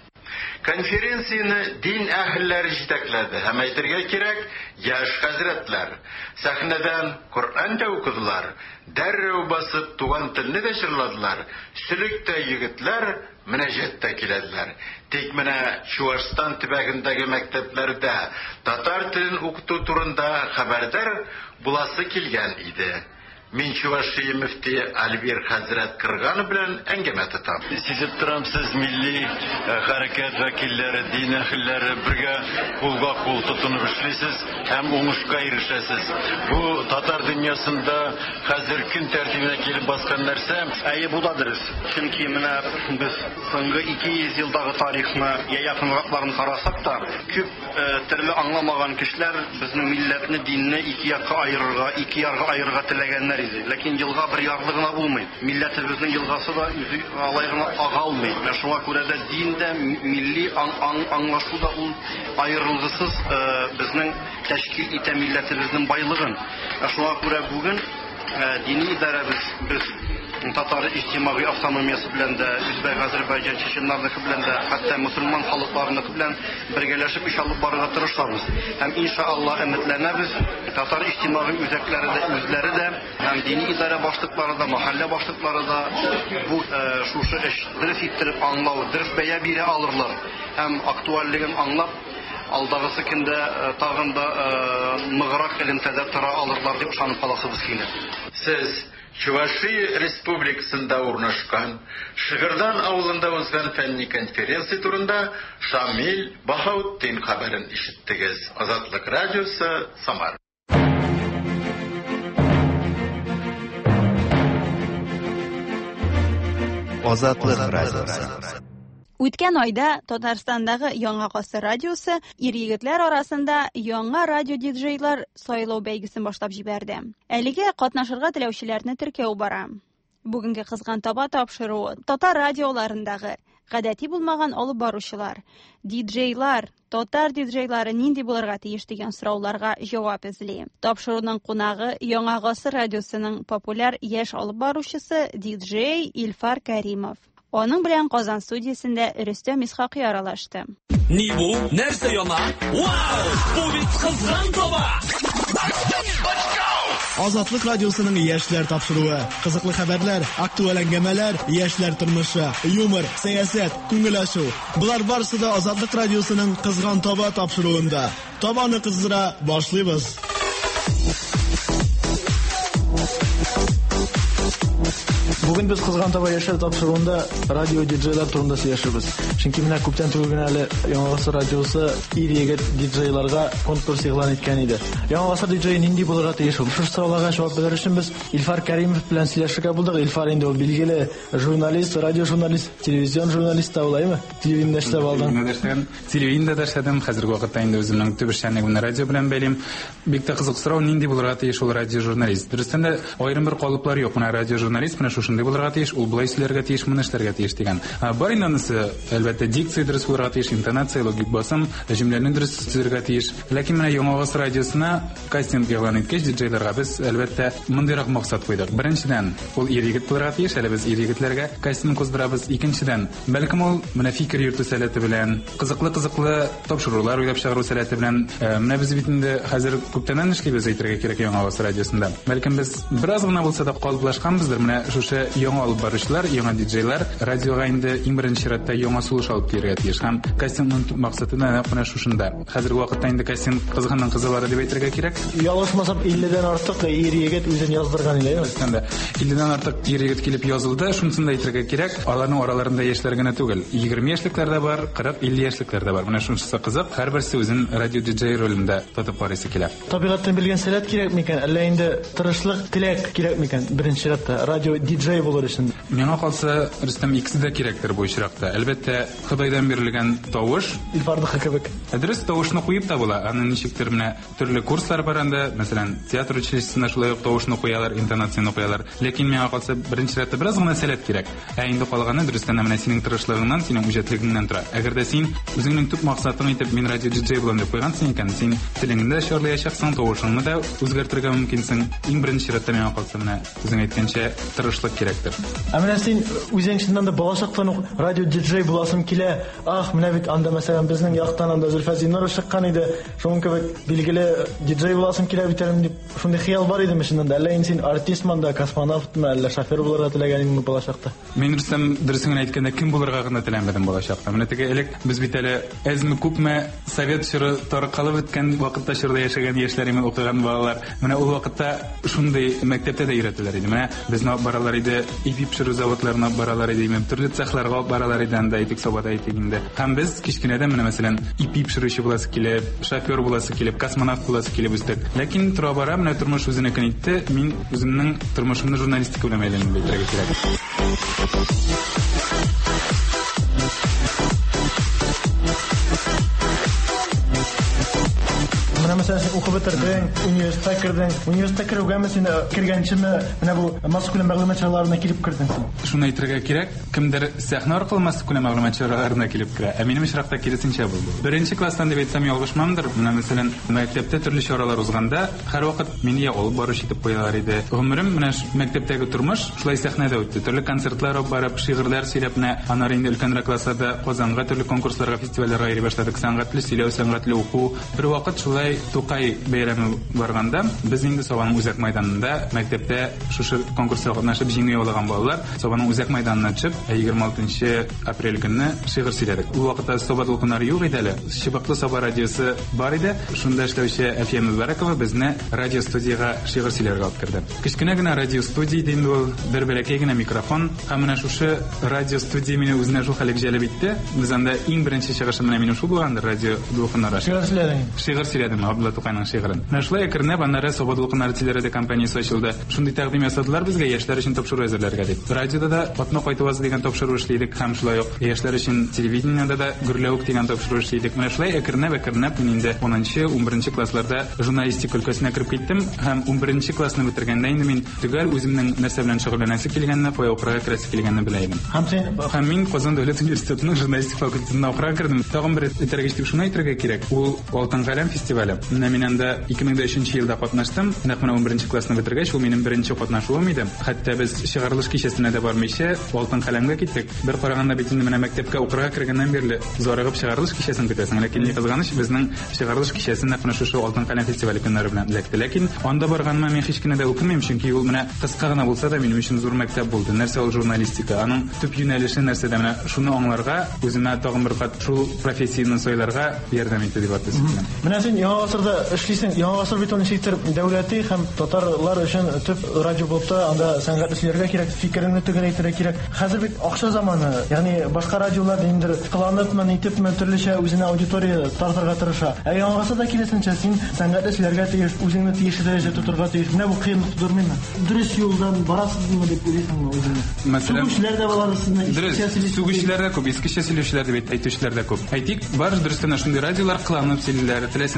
Конференцияны дин әһелләре җитәкләде һәм әйтергә кирәк, яшь хәзрәтләр сәхнәдән Коръән дә укыдылар, дәррәү басып туган телне дә җырладылар, сөлектә егетләр мөнәҗәттә киләделәр. Тик менә Чувашстан төбәгендәге мәктәпләрдә татар телен укыту турында хәбәрдар буласы килгән иде. Мин Чувашия мөфти Альбир хәзрәт Кырганы белән әңгәмә тотам. Сизеп торам, сез милли хәрәкәт вәкилләре, дин әһелләре бергә кулга-кул тотынып эшлисез һәм уңышка ирешәсез. Бу татар дөньясында хәзер көн тәртибенә килеп баскан нәрсә. Әйе, бу да дөрес. Чөнки менә без соңгы ике йөз елдагы тарихны я якынлыкларын карасак та, күп төрле аңламаган кешеләр безнең милләтне, динне ике якка аерырга, ике ярга аерырга теләгәннәр. Ләкин елга бер ярлы гына булмый. Милләтебезнең елгасы да үзе алай гына ага алмый. Шуңа күрә дә диндә, милли аңлашу да ул аерылгысыз безнең тәшкил итә милләтебезнең байлыгын. Шуңа күрә бүген дини идарәбез без татар иҗтимагый автономиясе белән дә, Үзбәк, Азәрбайҗан, чеченнарныкы белән дә, хәтта мусульман халыкларныкы белән бергәләшеп эш алып барырга тырышабыз. Һәм иншааллах өметләнәбез, татар иҗтимагый үзәкләре дә, үзләре дә, һәм дини идарә башлыклары да, мәхәллә башлыклары да бу шушы эш дөрес иттереп аңлау, дөрес бәя бирә алырлар. Һәм актуальлыгын аңлап, алдагысы көндә тагын да ныграк элемтәдә тора алырлар дип ышанып каласыбыз килә. Сез Чувашия Республикасында урнашкан Шыгырдан авылында узган фәнни конференция турында Шамил Баһаутдин хәбәрен ишеттегез. Азатлык радиосы, Самар. Азатлык радиосы. Үткән айда Татарстандагы Яңа гасыр радиосы ир-егетләр арасында яңа радио-диджейлар сайлау бәйгесен башлап җибәрде. Әлегә катнашырга теләүчеләрне теркәү бара. Бүгенге кызган таба тапшыруы татар радиоларындагы гадәти булмаган алып баручылар, диджейлар, татар диджейлары нинди булырга тиеш дигән сорауларга җавап эзли. Тапшыруның кунагы Яңа гасыр радиосының популяр яшь алып баручысы диджей Илфар Кәримов. Оның белән Казан студиясендә Рөстәм Исхакый аралашты. Ни бу? Нәрсә яна? Вау! Бу бит кызган таба! Азатлык радиосының яшьләр тапшыруы, кызыклы хәбәрләр, актуаль әңгәмәләр, яшьләр тормышы, юмор, сәясәт, күңел ачу. Булар барысы да Азатлык радиосының кызган таба тапшыруында. Табаны кыздыра башлыйбыз. Бүген без кызган таба яшьләр тапшыруында радио диджейлар турында сөйләшәбез. Чөнки менә күптән түгел генә әле Яңа гасыр радиосы ир-егет диджейларга конкурс игълан иткән иде. Яңа гасыр диджей нинди булырга тиеш? Шушы сорауларга җавап бирер өчен без Илфар Кәримов белән сөйләшергә булдык. Илфар инде ул билгеле журналист, радио журналист, телевизион журналист та булаймы? Телевидениедә эшләп алдың. Телевидениедә эшләдем. Хәзерге вакытта инде үземнең төп эшчәнлегемне радио белән бәйлим. Бик тә кызык сорау, нинди булырга тиеш ул радио журналист? Дөрестән дә аерым бер калыплар юк. Менә радио журналист менә шушы шундый булырга тиеш, ул булай сөйләргә тиеш, моны эшләргә тиеш дигән. Бар инде анысы, әлбәттә, дикция дөрес булырга тиеш, интонация, логик басым, җөмләне дөрес сөйләргә тиеш. Ләкин менә Яңа Гасыр радиосына кастинг ялган иткәч, диджейларга без әлбәттә мондыйрак максат куйдык. Беренчедән, ул ир-егет булырга тиеш, әле без ир-егетләргә кастинг куздырабыз. Икенчедән, бәлкем ул менә фикер йөртү сәләте белән, кызыклы-кызыклы тапшырулар уйлап чыгару сәләте белән, менә без бит инде хәзер күптәннән эшлибез әйтергә кирәк Яңа Гасыр радиосында. Бәлкем без бераз гына булса да калыплашканбыздыр. Менә шушы яңа алып баручылар, яңа диджейлар радиога инде иң беренче чиратта яңа сулыш алып килергә тиеш. Һәм кастингның максаты менә шушында. Хәзерге вакытта инде кастинг кызганнан кызылары дип әйтергә кирәк. Ялгышмасам илледән артык ир-егет үзен яздырган иде. Әйткәндә, илледән артык ир-егет килеп язылды. Шунысын да әйтергә кирәк. Аларның араларында яшьләр генә түгел. егерме яшьлекләр дә бар, кырык илле яшьлекләр дә бар. Менә шунысы кызык. Һәрберсе үзен радио диджей ролендә тотып барысы килә. Табигатьтән белгән сәләт кирәк микән? Әллә инде тырышлык, теләк кирәк микән? Беренче чиратта радио диджей булыр өчен. Миңа калса, Рөстәм, икесе дә кирәктер бу очракта. Әлбәттә, Худайдан бирелгән тавыш, Илфардыкы кебек. Дөрес, тавышны куеп та була. Аны ничектер менә төрле курслар бар анда, мәсәлән, театр училищесында шулай ук тавышны куялар, интонацияны куялар. Ләкин миңа калса, беренче чиратта бераз гына сәләт кирәк. Ә инде калганы дөрестән менә синең тырышлыгыңнан, синең үҗәтлегеңнән тора. Әгәр дә син үзеңнең төп максатың итеп мин радио диджей булам дип куйгансың икән, син телеңдә шарлаячаксың, тавышыңны да үзгәртергә мөмкинсең. Иң беренче чиратта миңа калса менә үзең әйткәнчә тырышлык кирәктер. Ә менә син үзең чыннан да балачактан ук радио диджей буласың килә. Ах, менә бит анда мәсәлән безнең яктан анда Зөлфә Зиннур чыккан иде. Шуның кебек билгеле диджей буласың килә битәрем дип шундый хыял бар иде мешеннән да. Әллә син артистман да, космонавтмы, әллә шофер булырга теләгән идеңме балачакта? Мин Рөстәм, дөресен әйткәндә, кем булырга гына теләмәдем балачакта. Менә теге элек без бит әле әзме күпме совет чоры таркалып беткән вакытта чорда яшәгән яшьләреме укыган балалар. Менә ул вакытта шундый мәктәптә дә өйрәтәләр иде. Менә безне баралар иде, ипи пешерү заводларына баралар иде, төрле цехларга баралар иде, анда әйтик собада әйтик инде. Һәм без кичкенәдән менә мәсәлән ипи пешерүче буласы килеп, шофер буласы килеп, космонавт буласы килеп үстек. Ләкин тора бара менә тормыш үзенекен итте. Мин үземнең тормышымны журналистика белән әйләнеп бетерергә кирәк. Mesela okul bitirdin, üniversiteye girdin. Üniversiteye girerken mesela kirgençimi, ne bu maskülen мәгълүмат чараларына килеп кирдин. Шуны әйтергә кирәк, кемдер сәхнә аркылы маскүләм мәгълүмат чараларына килеп керә. Ә минем очракта киресенчә булды. Беренче класстан дип әйтсәм ялгышмамдыр. Менә мәсәлән, мәктәптә төрле чаралар узганда, һәрвакыт мине алып барыш итеп куялар иде. Гомерем менә мәктәптәге тормыш шулай сәхнәдә үтте. Төрле концертлар барып, шигырьләр сөйләп, менә аннары инде өлкәнрәк классларда Казанга төрле конкурсларга, фестивальләргә йөри башладык. Сәнгатьле сөйләү, сәнгатьле уку. Бер вакыт шулай Тукай бәйрәме барганда, без инде Сабаның үзәк мәйданында мәктәптә шушы конкурста катнашып җиңү яулаган балалар Сабаның үзәк мәйданына чыгып, егерме алтынчы апрель көнне шигырь сөйләдек. Ул вакытта Саба дулкыннары юк иде әле. Чыбыклы Саба радиосы бар иде. Шунда эшләүче Әлфия Мөбарәкова безне радио студияга шигырь сөйләргә алып керде. Кечкенә генә радио студия инде ул, бер бәләкәй генә микрофон. Һәм менә шушы радио студия мине үзенә шул хәлек җәлеп итте. Без анда иң беренче чыгышым менә минем шул булгандыр, радио дулкыннары. Шигырь сөйләдең. Шигырь сөйләдем, Абдулла Тукайның шигырен. Менә шулай әкренләп аннары Саба дулкыннары телерадио компаниясе ачылды. Шундый тәкъдим ясадылар безгә яшьләр өчен тапшыру әзерләргә дип. Радиода да атна кайтыбыз дигән тапшыру эшлидек һәм шулай ук яшьләр өчен телевидениедә да гөрләвек дигән тапшыру эшлидек. Менә шулай әкренләп әкренләп мин инде унынчы унберенче классларда журналистика өлкәсенә кирип киттем һәм унберенче классны бетергәндә инде мин төгәл үземнең нәрсә белән шөгыльләнәсе килгәнне, фая укырга керәсе килгәнне белә идем. Һәм син һәм мин Казан дәүләт университетының журналистика факультетына укырга кердем. Тагын бер этәргеч дип шуны әйтергә кирәк. Ул Алтын каләм фестивале. Менә мин анда ике мең өченче елда катнаштым. Нәкъ менә унберенче классны бетергәч, ул минем беренче катнашуым иде. Хәтта без чыгарылыш кичәсенә дә бармыйча Алтын каләмгә киттек. Бер караганда бит инде менә мәктәпкә укырга кергәннән бирле зарыгып чыгарылыш кичәсен көтәсең. Ләкин ни кызганыч, безнең чыгарылыш кичәсен нәкъ менә шушы Алтын каләм фестивале көннәре белән эләкте. Ләкин анда барганма мин һич кенә дә укымыйм, чөнки ул менә кыска гына булса да минем өчен зур мәктәп булды. Нәрсә ул журналистика? Аның төп юнәлеше нәрсәдә? Менә шуны аңларга, үземә тагын бер кат шул профессияны сойларга ярдәм итте дип атыйсым. Менә син Яңа Гасырда эшлисең. Яңа Гасыр бит ничектер дәүләти һәм татарлар өчен төп радио булып та, анда сәнгать эшләргә кирәк, фикереңне төгәл әйтергә кирәк. Хәзер бит акча заманы. Ягъни башка радиолар инде кыланып, итепме төрлечә үзенә аудитория тартырга тырыша. Ә Яңа Гасырда киләсенчә син сәнгать эшләргә тиеш, үзеңне тиешле дәрәҗәдә тотырга тиеш. Менә бу кыенлык тудырмыймы? Дөрес юлдан барасызмы дип уйлыйсыңмы үзеңне? Мәсәлән, сүгүчләр дә баларысына сүгүчләр дә күп, искечә сөйләүчеләр дип әйтүчләр дә күп. Әйтик, бар дөрестән шундый радиолар кыланып сөйлиләр, теләсә нәрсә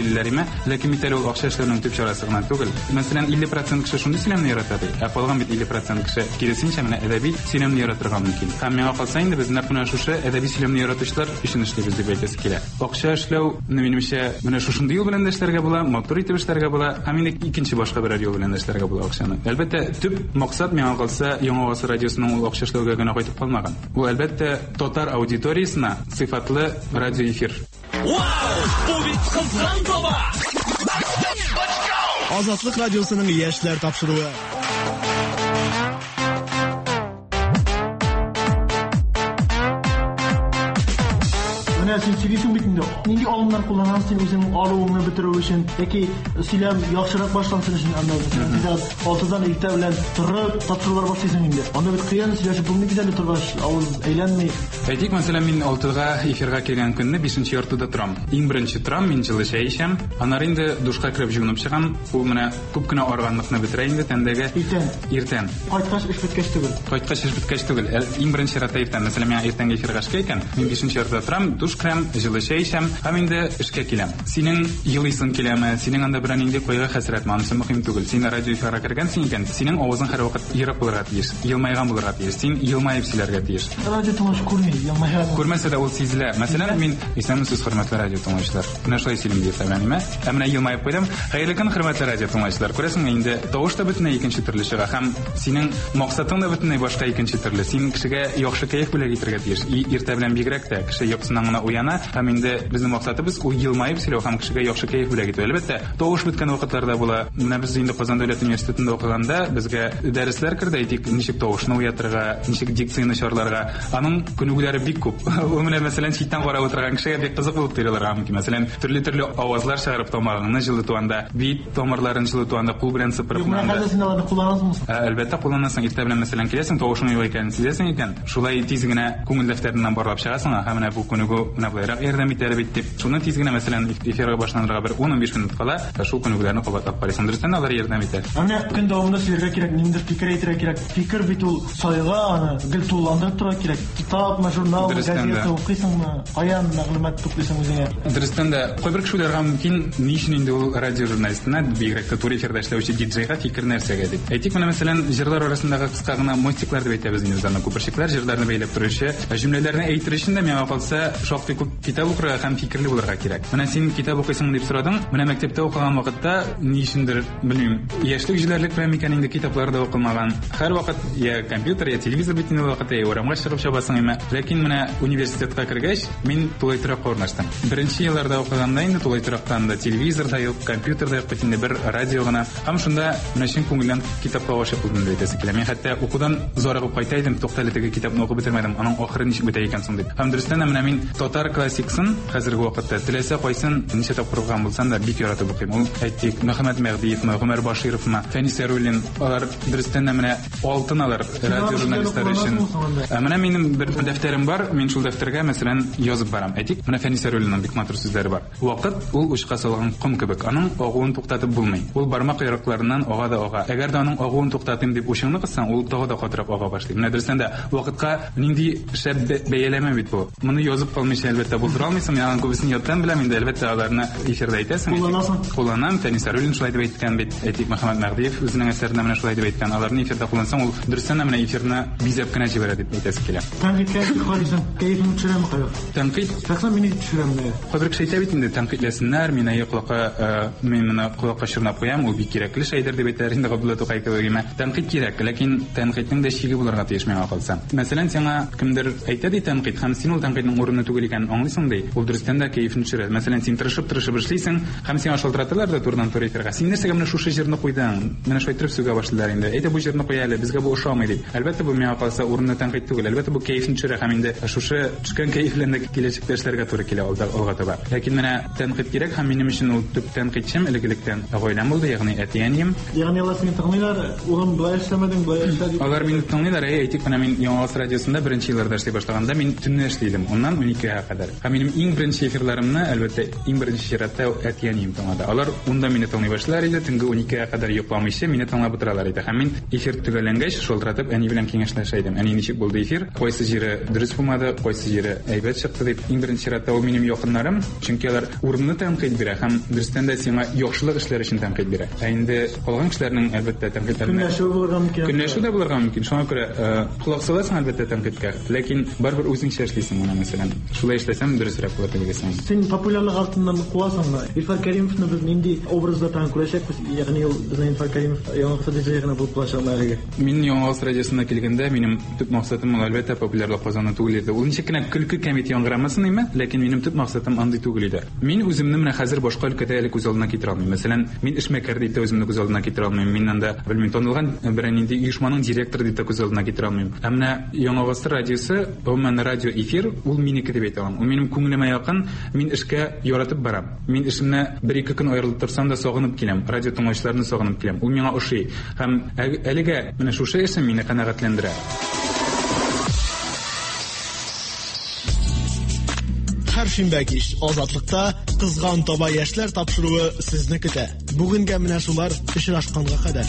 сөйлиләр, ләкин митәл ул акча эшләренең төп чарасы гына түгел. Мәсәлән, илле процент кеше шундый сөйләмне ярата ди. Ә калган бит илле процент кеше киресенчә менә әдәби сөйләмне яратырга мөмкин. Һәм миңа калса инде без менә шушы әдәби сөйләмне яратучылар өчен эшлибез дип әйтәсе килә. Акча эшләү, минемчә, менә шушындый юл белән эшләргә була, матур итеп эшләргә була, һәм инде икенче башка берәр юл белән эшләргә була акчаны. Әлбәттә, төп максат миңа калса Яңа Гасыр радиосының ул акча эшләүгә генә кайтып калмаган. Бу әлбәттә татар аудиториясына сыйфатлы радиоэфир. Азатлык радиосының яшьләр тапшыруы. Менә син сөйлисең бит инде. Нинди алымнар кулланасың син үзең алуыңны бетерү өчен, яки сөйләм яхшырак башлансын өчен анда без алтыдан иртә белән торып тапшырулар башлыйсың инде. Анда бит кыян сөйләшеп булмый кизәле торгач, авыз әйләнми. Әйтик, мәсәлән, мин алтыга эфирга килгән көнне бишенче яртыда торам. Иң беренче торам, мин җылы чәй эчәм. Аннары инде душка кереп җыйнып чыгам. Ул менә күп кенә арганлыкны бетерә инде тәндәге. Иртән. Иртән. Кайткач эш беткәч түгел. Кайткач эш беткәч түгел. Иң беренче яртыда иртән, мәсәлән, мин иртәнге эфирга икән, мин бишенче яртыда торам, душ крем, җылы чәй эчәм, һәм инде эшкә киләм. Синең елыйсың киләме? Синең анда берәр нинди кайгы хәсрәт мансы мөһим түгел. Син радио эфирга кергәнсең икән, синең авызың һәрвакыт ерак булырга тиеш, елмайган булырга тиеш. Син елмаеп сөйләргә тиеш. Радио тыңлаш күрми, елмайган. Күрмәсә дә ул сизелә. Мәсәлән, мин исәнмесез хөрмәтле радио тыңлаучылар. Менә шулай сөйлим дип әйтәм, ә менә елмаеп куйдым. Хәерле көн, хөрмәтле радио тыңлаучылар. Күрәсеңме, инде тавыш та бөтенләй икенче төрле чыга, һәм синең максатың да бөтенләй башка икенче төрле. Син кешегә яхшы кайф бүләк итәргә тиеш. Иртә белән бигрәк тә кеше йокысыннан гына уяна, һәм инде безнең максатыбыз ул елмаеп сөйләү һәм кешегә яхшы кайф бүләк итү. Әлбәттә, тавыш беткән вакытларда була. Менә без инде Казан дәүләт университетында укыганда безгә дәресләр керде, әйтик, ничек тавышны уятырга, ничек дикцияны чарларга. Аның күнегүләре бик күп. Ул менә мәсәлән читтән карап утырган кешегә бик кызык булып тоелырга мөмкин. Мәсәлән, төрле-төрле авазлар чыгарып тамагыңны җылыту анда, бит тамырларын җылыту анда кул белән сыпырып. Менә хәзер аларны кулланасыңмы? Әлбәттә кулланасың. Иртә белән мәсәлән киләсең, тавышың юк икән, сизәсең икән. Шулай тиз генә күңел дәфтәреннән барлап чыгасың, һәм менә бу күнегү менә булайрак ярдәм итәр бит дип. Шуны тиз генә мәсәлән эфирга башланырга бер ун-унбиш минут кала, шул күнегүләрне кабатлап карыйсың. Дөрестән алар ярдәм итә. Менә көн дәвамында сөйләргә кирәк, ниндидер фикер әйтергә кирәк. Фикер бит ул сайга, аны гел тулландырып торырга кирәк. Китап, журнал, газета укыйсыңмы? Каян мәгълүмат туплыйсың үзеңә? Дөрестән дә кайбер кешеләргә мөмкин, ни өчен инде ул радио журналистына бигрәк тә туры эфирдә эшләүче диджейга фикер нәрсәгә дип. Әйтик, менә мәсәлән, җырлар арасындагы кыска гына мостиклар дип әйтәбез инде бездә. Күперчекләр җырларны бәйләп торучы, җөмләләрне әйтер өчен дә миңа калса шактый күп китап укырга һәм фикерле булырга кирәк. Менә син китап укыйсың дип сорадың. Менә мәктәптә укыган вакытта ни өчендер, белмим, яшьлек җилләрлек белән микән инде китапларда укылмаган. Һәр вакыт я компьютер, я телевизор бит инде вакытта, я урамга чыгып чабасың име. Ләкин менә университетка кергәч, мин тулайтрак урнаштым. Беренче елларда укыганда инде тулайтрактан да телевизор да юк, компьютер да юк, бит инде бер радио гына. Һәм шунда менә чын күңелдән китапка гашык булдым дип әйтәсе килә. Мин хәтта укудан зарыгып кайта идем, туктале теге китапны укып бетермәдем. Аның ахыры ничек бетә икән соң дип. Һәм дөрестән дә менә мин татар классиксын хәзерге вакытта теләсә кайсын ничә тапкыр укыган булсам да бик яратып укыйм. Ул әйтик, Мөхәммәд Мәгъдиевме, Гомәр Башировмы, Фәнис Яруллин, алар дөрестән дә менә алтын алар радио журналистлары өчен. Менә минем бер дәфтәрем бар, мин шул дәфтәргә мәсәлән язып барам. Әйтик, менә Фәнис Яруллинның бик матур сүзләре бар. Вакыт ул учка салган ком кебек, аның агуын туктатып булмый. Ул бармак ярыкларыннан ага да ага. Әгәр дә аның агуын туктатыйм дип учыңны кыссаң, ул тагы да катырап ага башлый. Менә дөрестән дә вакытка нинди шәп бәяләмә бит бу. Моны язып калмыйча әлбәттә булдыра алмыйсың. Мин аның күбесен яттан беләм инде, әлбәттә аларны эфирдә әйтәсең. Кулланам, Фәнис Яруллин шулай дип әйткән бит. Әйтик, Мөхәммәд Мәгъдиев үзенең әсәрендә менә шулай дип әйткән. Аларны эфирдә куллансаң, ул дөрестән дә менә эфирне бизәп кенә җибәрә дип әйтәсе килә. Тәнкыйтькә кайсың? Кәефне төшерәме кайда? Тәнкыйть, шәхсән мине төшерәме? Кайбер кеше әйтә бит инде, тәнкыйтьләсеннәр, мин әйе кулакка, мин моны кулакка чорнап куям, ул бик кирәкле шәйдер дип әйтәләр инде Габдулла Тукай кебегеме. Тәнкыйть кирәк, ләкин тәнкыйтьнең дә чиге булырга тиеш миңа калса. Мәсәлән, сиңа кемдер әйтә ди тәнкыйть, һәм син ул тәнкыйтьнең урыны түгел икәнен аңлыйсың ди. Ул дөрестән дә кәефне төшерә. Мәсәлән, син тырышып-тырышып эшлисең, һәм сиңа шалтыраталар да турыдан-туры эфирга. Син нәрсәгә менә шушы җырны куйдың? Менә шулай итеп сүгә башлыйлар инде. Әйтә, бу җырны куя әле, безгә бу ошамый дип. Әлбәттә, бу миңа калса урынны тәнкыйть түгел. Әлбәттә, бу кәефне төшерә һәм инде шушы төшкән кәеф белән дә киләчәктә эшләргә туры килә алга таба. Ләкин менә тәнкыйть кирәк һәм минем өчен ул төп тәнкыйтьчем элек-электән гаиләм булды, ягъни әтиәнием. Ягъни алар сине тыңлыйлар, улым болай эшләмәдең, болай эшлә дип. Алар мине тыңлыйлар. Әйтик, менә мин Яңа Гасыр радиосында беренче елларда эшли башлаганда мин төнне эшлидем. Оннан унике кадәр. Һәм минем иң беренче эфирларымны, әлбәттә, иң беренче чиратта әтиянем тыңлады. Алар унда мине тыңлый башлар иде, төнге уникегә кадәр йокламыйча мине тыңлап утыралар иде. Һәм мин эфир төгәлләнгәч, шалтыратып, әни белән киңәшләшә идем. Әни ничек булды эфир? Кайсы җире дөрес булмады, кайсы җире әйбәт чыкты дип. Иң беренче чиратта ул минем якыннарым, чөнки алар урынны тәнкыйть бирә һәм дөрестән дә сиңа яхшылык эшләр өчен тәнкыйть бирә. Ә инде калган кешеләрнең әлбәттә тәнкыйтьләренә Көнләшү булырга мөмкин. Көнләшү дә булырга мөмкин. Шуңа күрә кулак саласың әлбәттә тәнкыйтькә, ләкин барбер үзеңчә эшлисең моны мәсәлән. Шулай эшләсәм дөресрәк булыр дип уйлыйсың. Син популярлык артыннан куасыңмы? Илфар Кәримовны без нинди образда тан күрәчәкбез? Ягъни ул безнең Илфар Кәримов яңгы диджейгә булып калачакмы әлегә? Мин яңгы радиосына килгәндә минем төп максатым ул әлбәттә популярлык казаны түгел иде. Ул ничек кенә көлке кәмит яңгырамасын име, ләкин минем төп максатым андый түгел иде. Мин үземне менә хәзер башка өлкәдә әле күз алдына китерә алмыйм. Мәсәлән, мин эшмәкәр дип тә үземне күз алдына китерә алмыйм. Миннән дә белмим танылган бер нинди оешманың директоры дип тә күз алдына китерә алмыйм. Ә менә Яңгы радиосы, гомумән радио эфир, ул минеке дип әйтә алам. Ул минем күңелемә якын, мин эшкә яратып барам. Мин эшемне бер-ике көн аерылып торсам да сагынып киләм. Радио тыңлаучыларны сагынып киләм. Ул миңа ошый. Һәм әлегә менә шушы эшем мине канәгатьләндерә. Һәр шимбә кич Азатлыкта кызган таба яшьләр тапшыруы сезне көтә. Бүгенгә менә шулар очрашканга кадәр.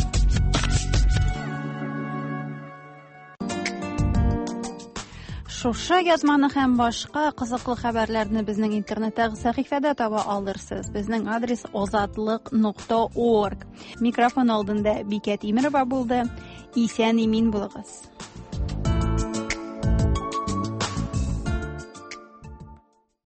Шушы язманы һәм башка кызыклы хәбәрләрне безнең интернеттагы сәхифәдә таба алырсыз. Безнең адрес азатлык нокта орг. Микрофон алдында Бикә Тимерова булды. Исән-имин булыгыз.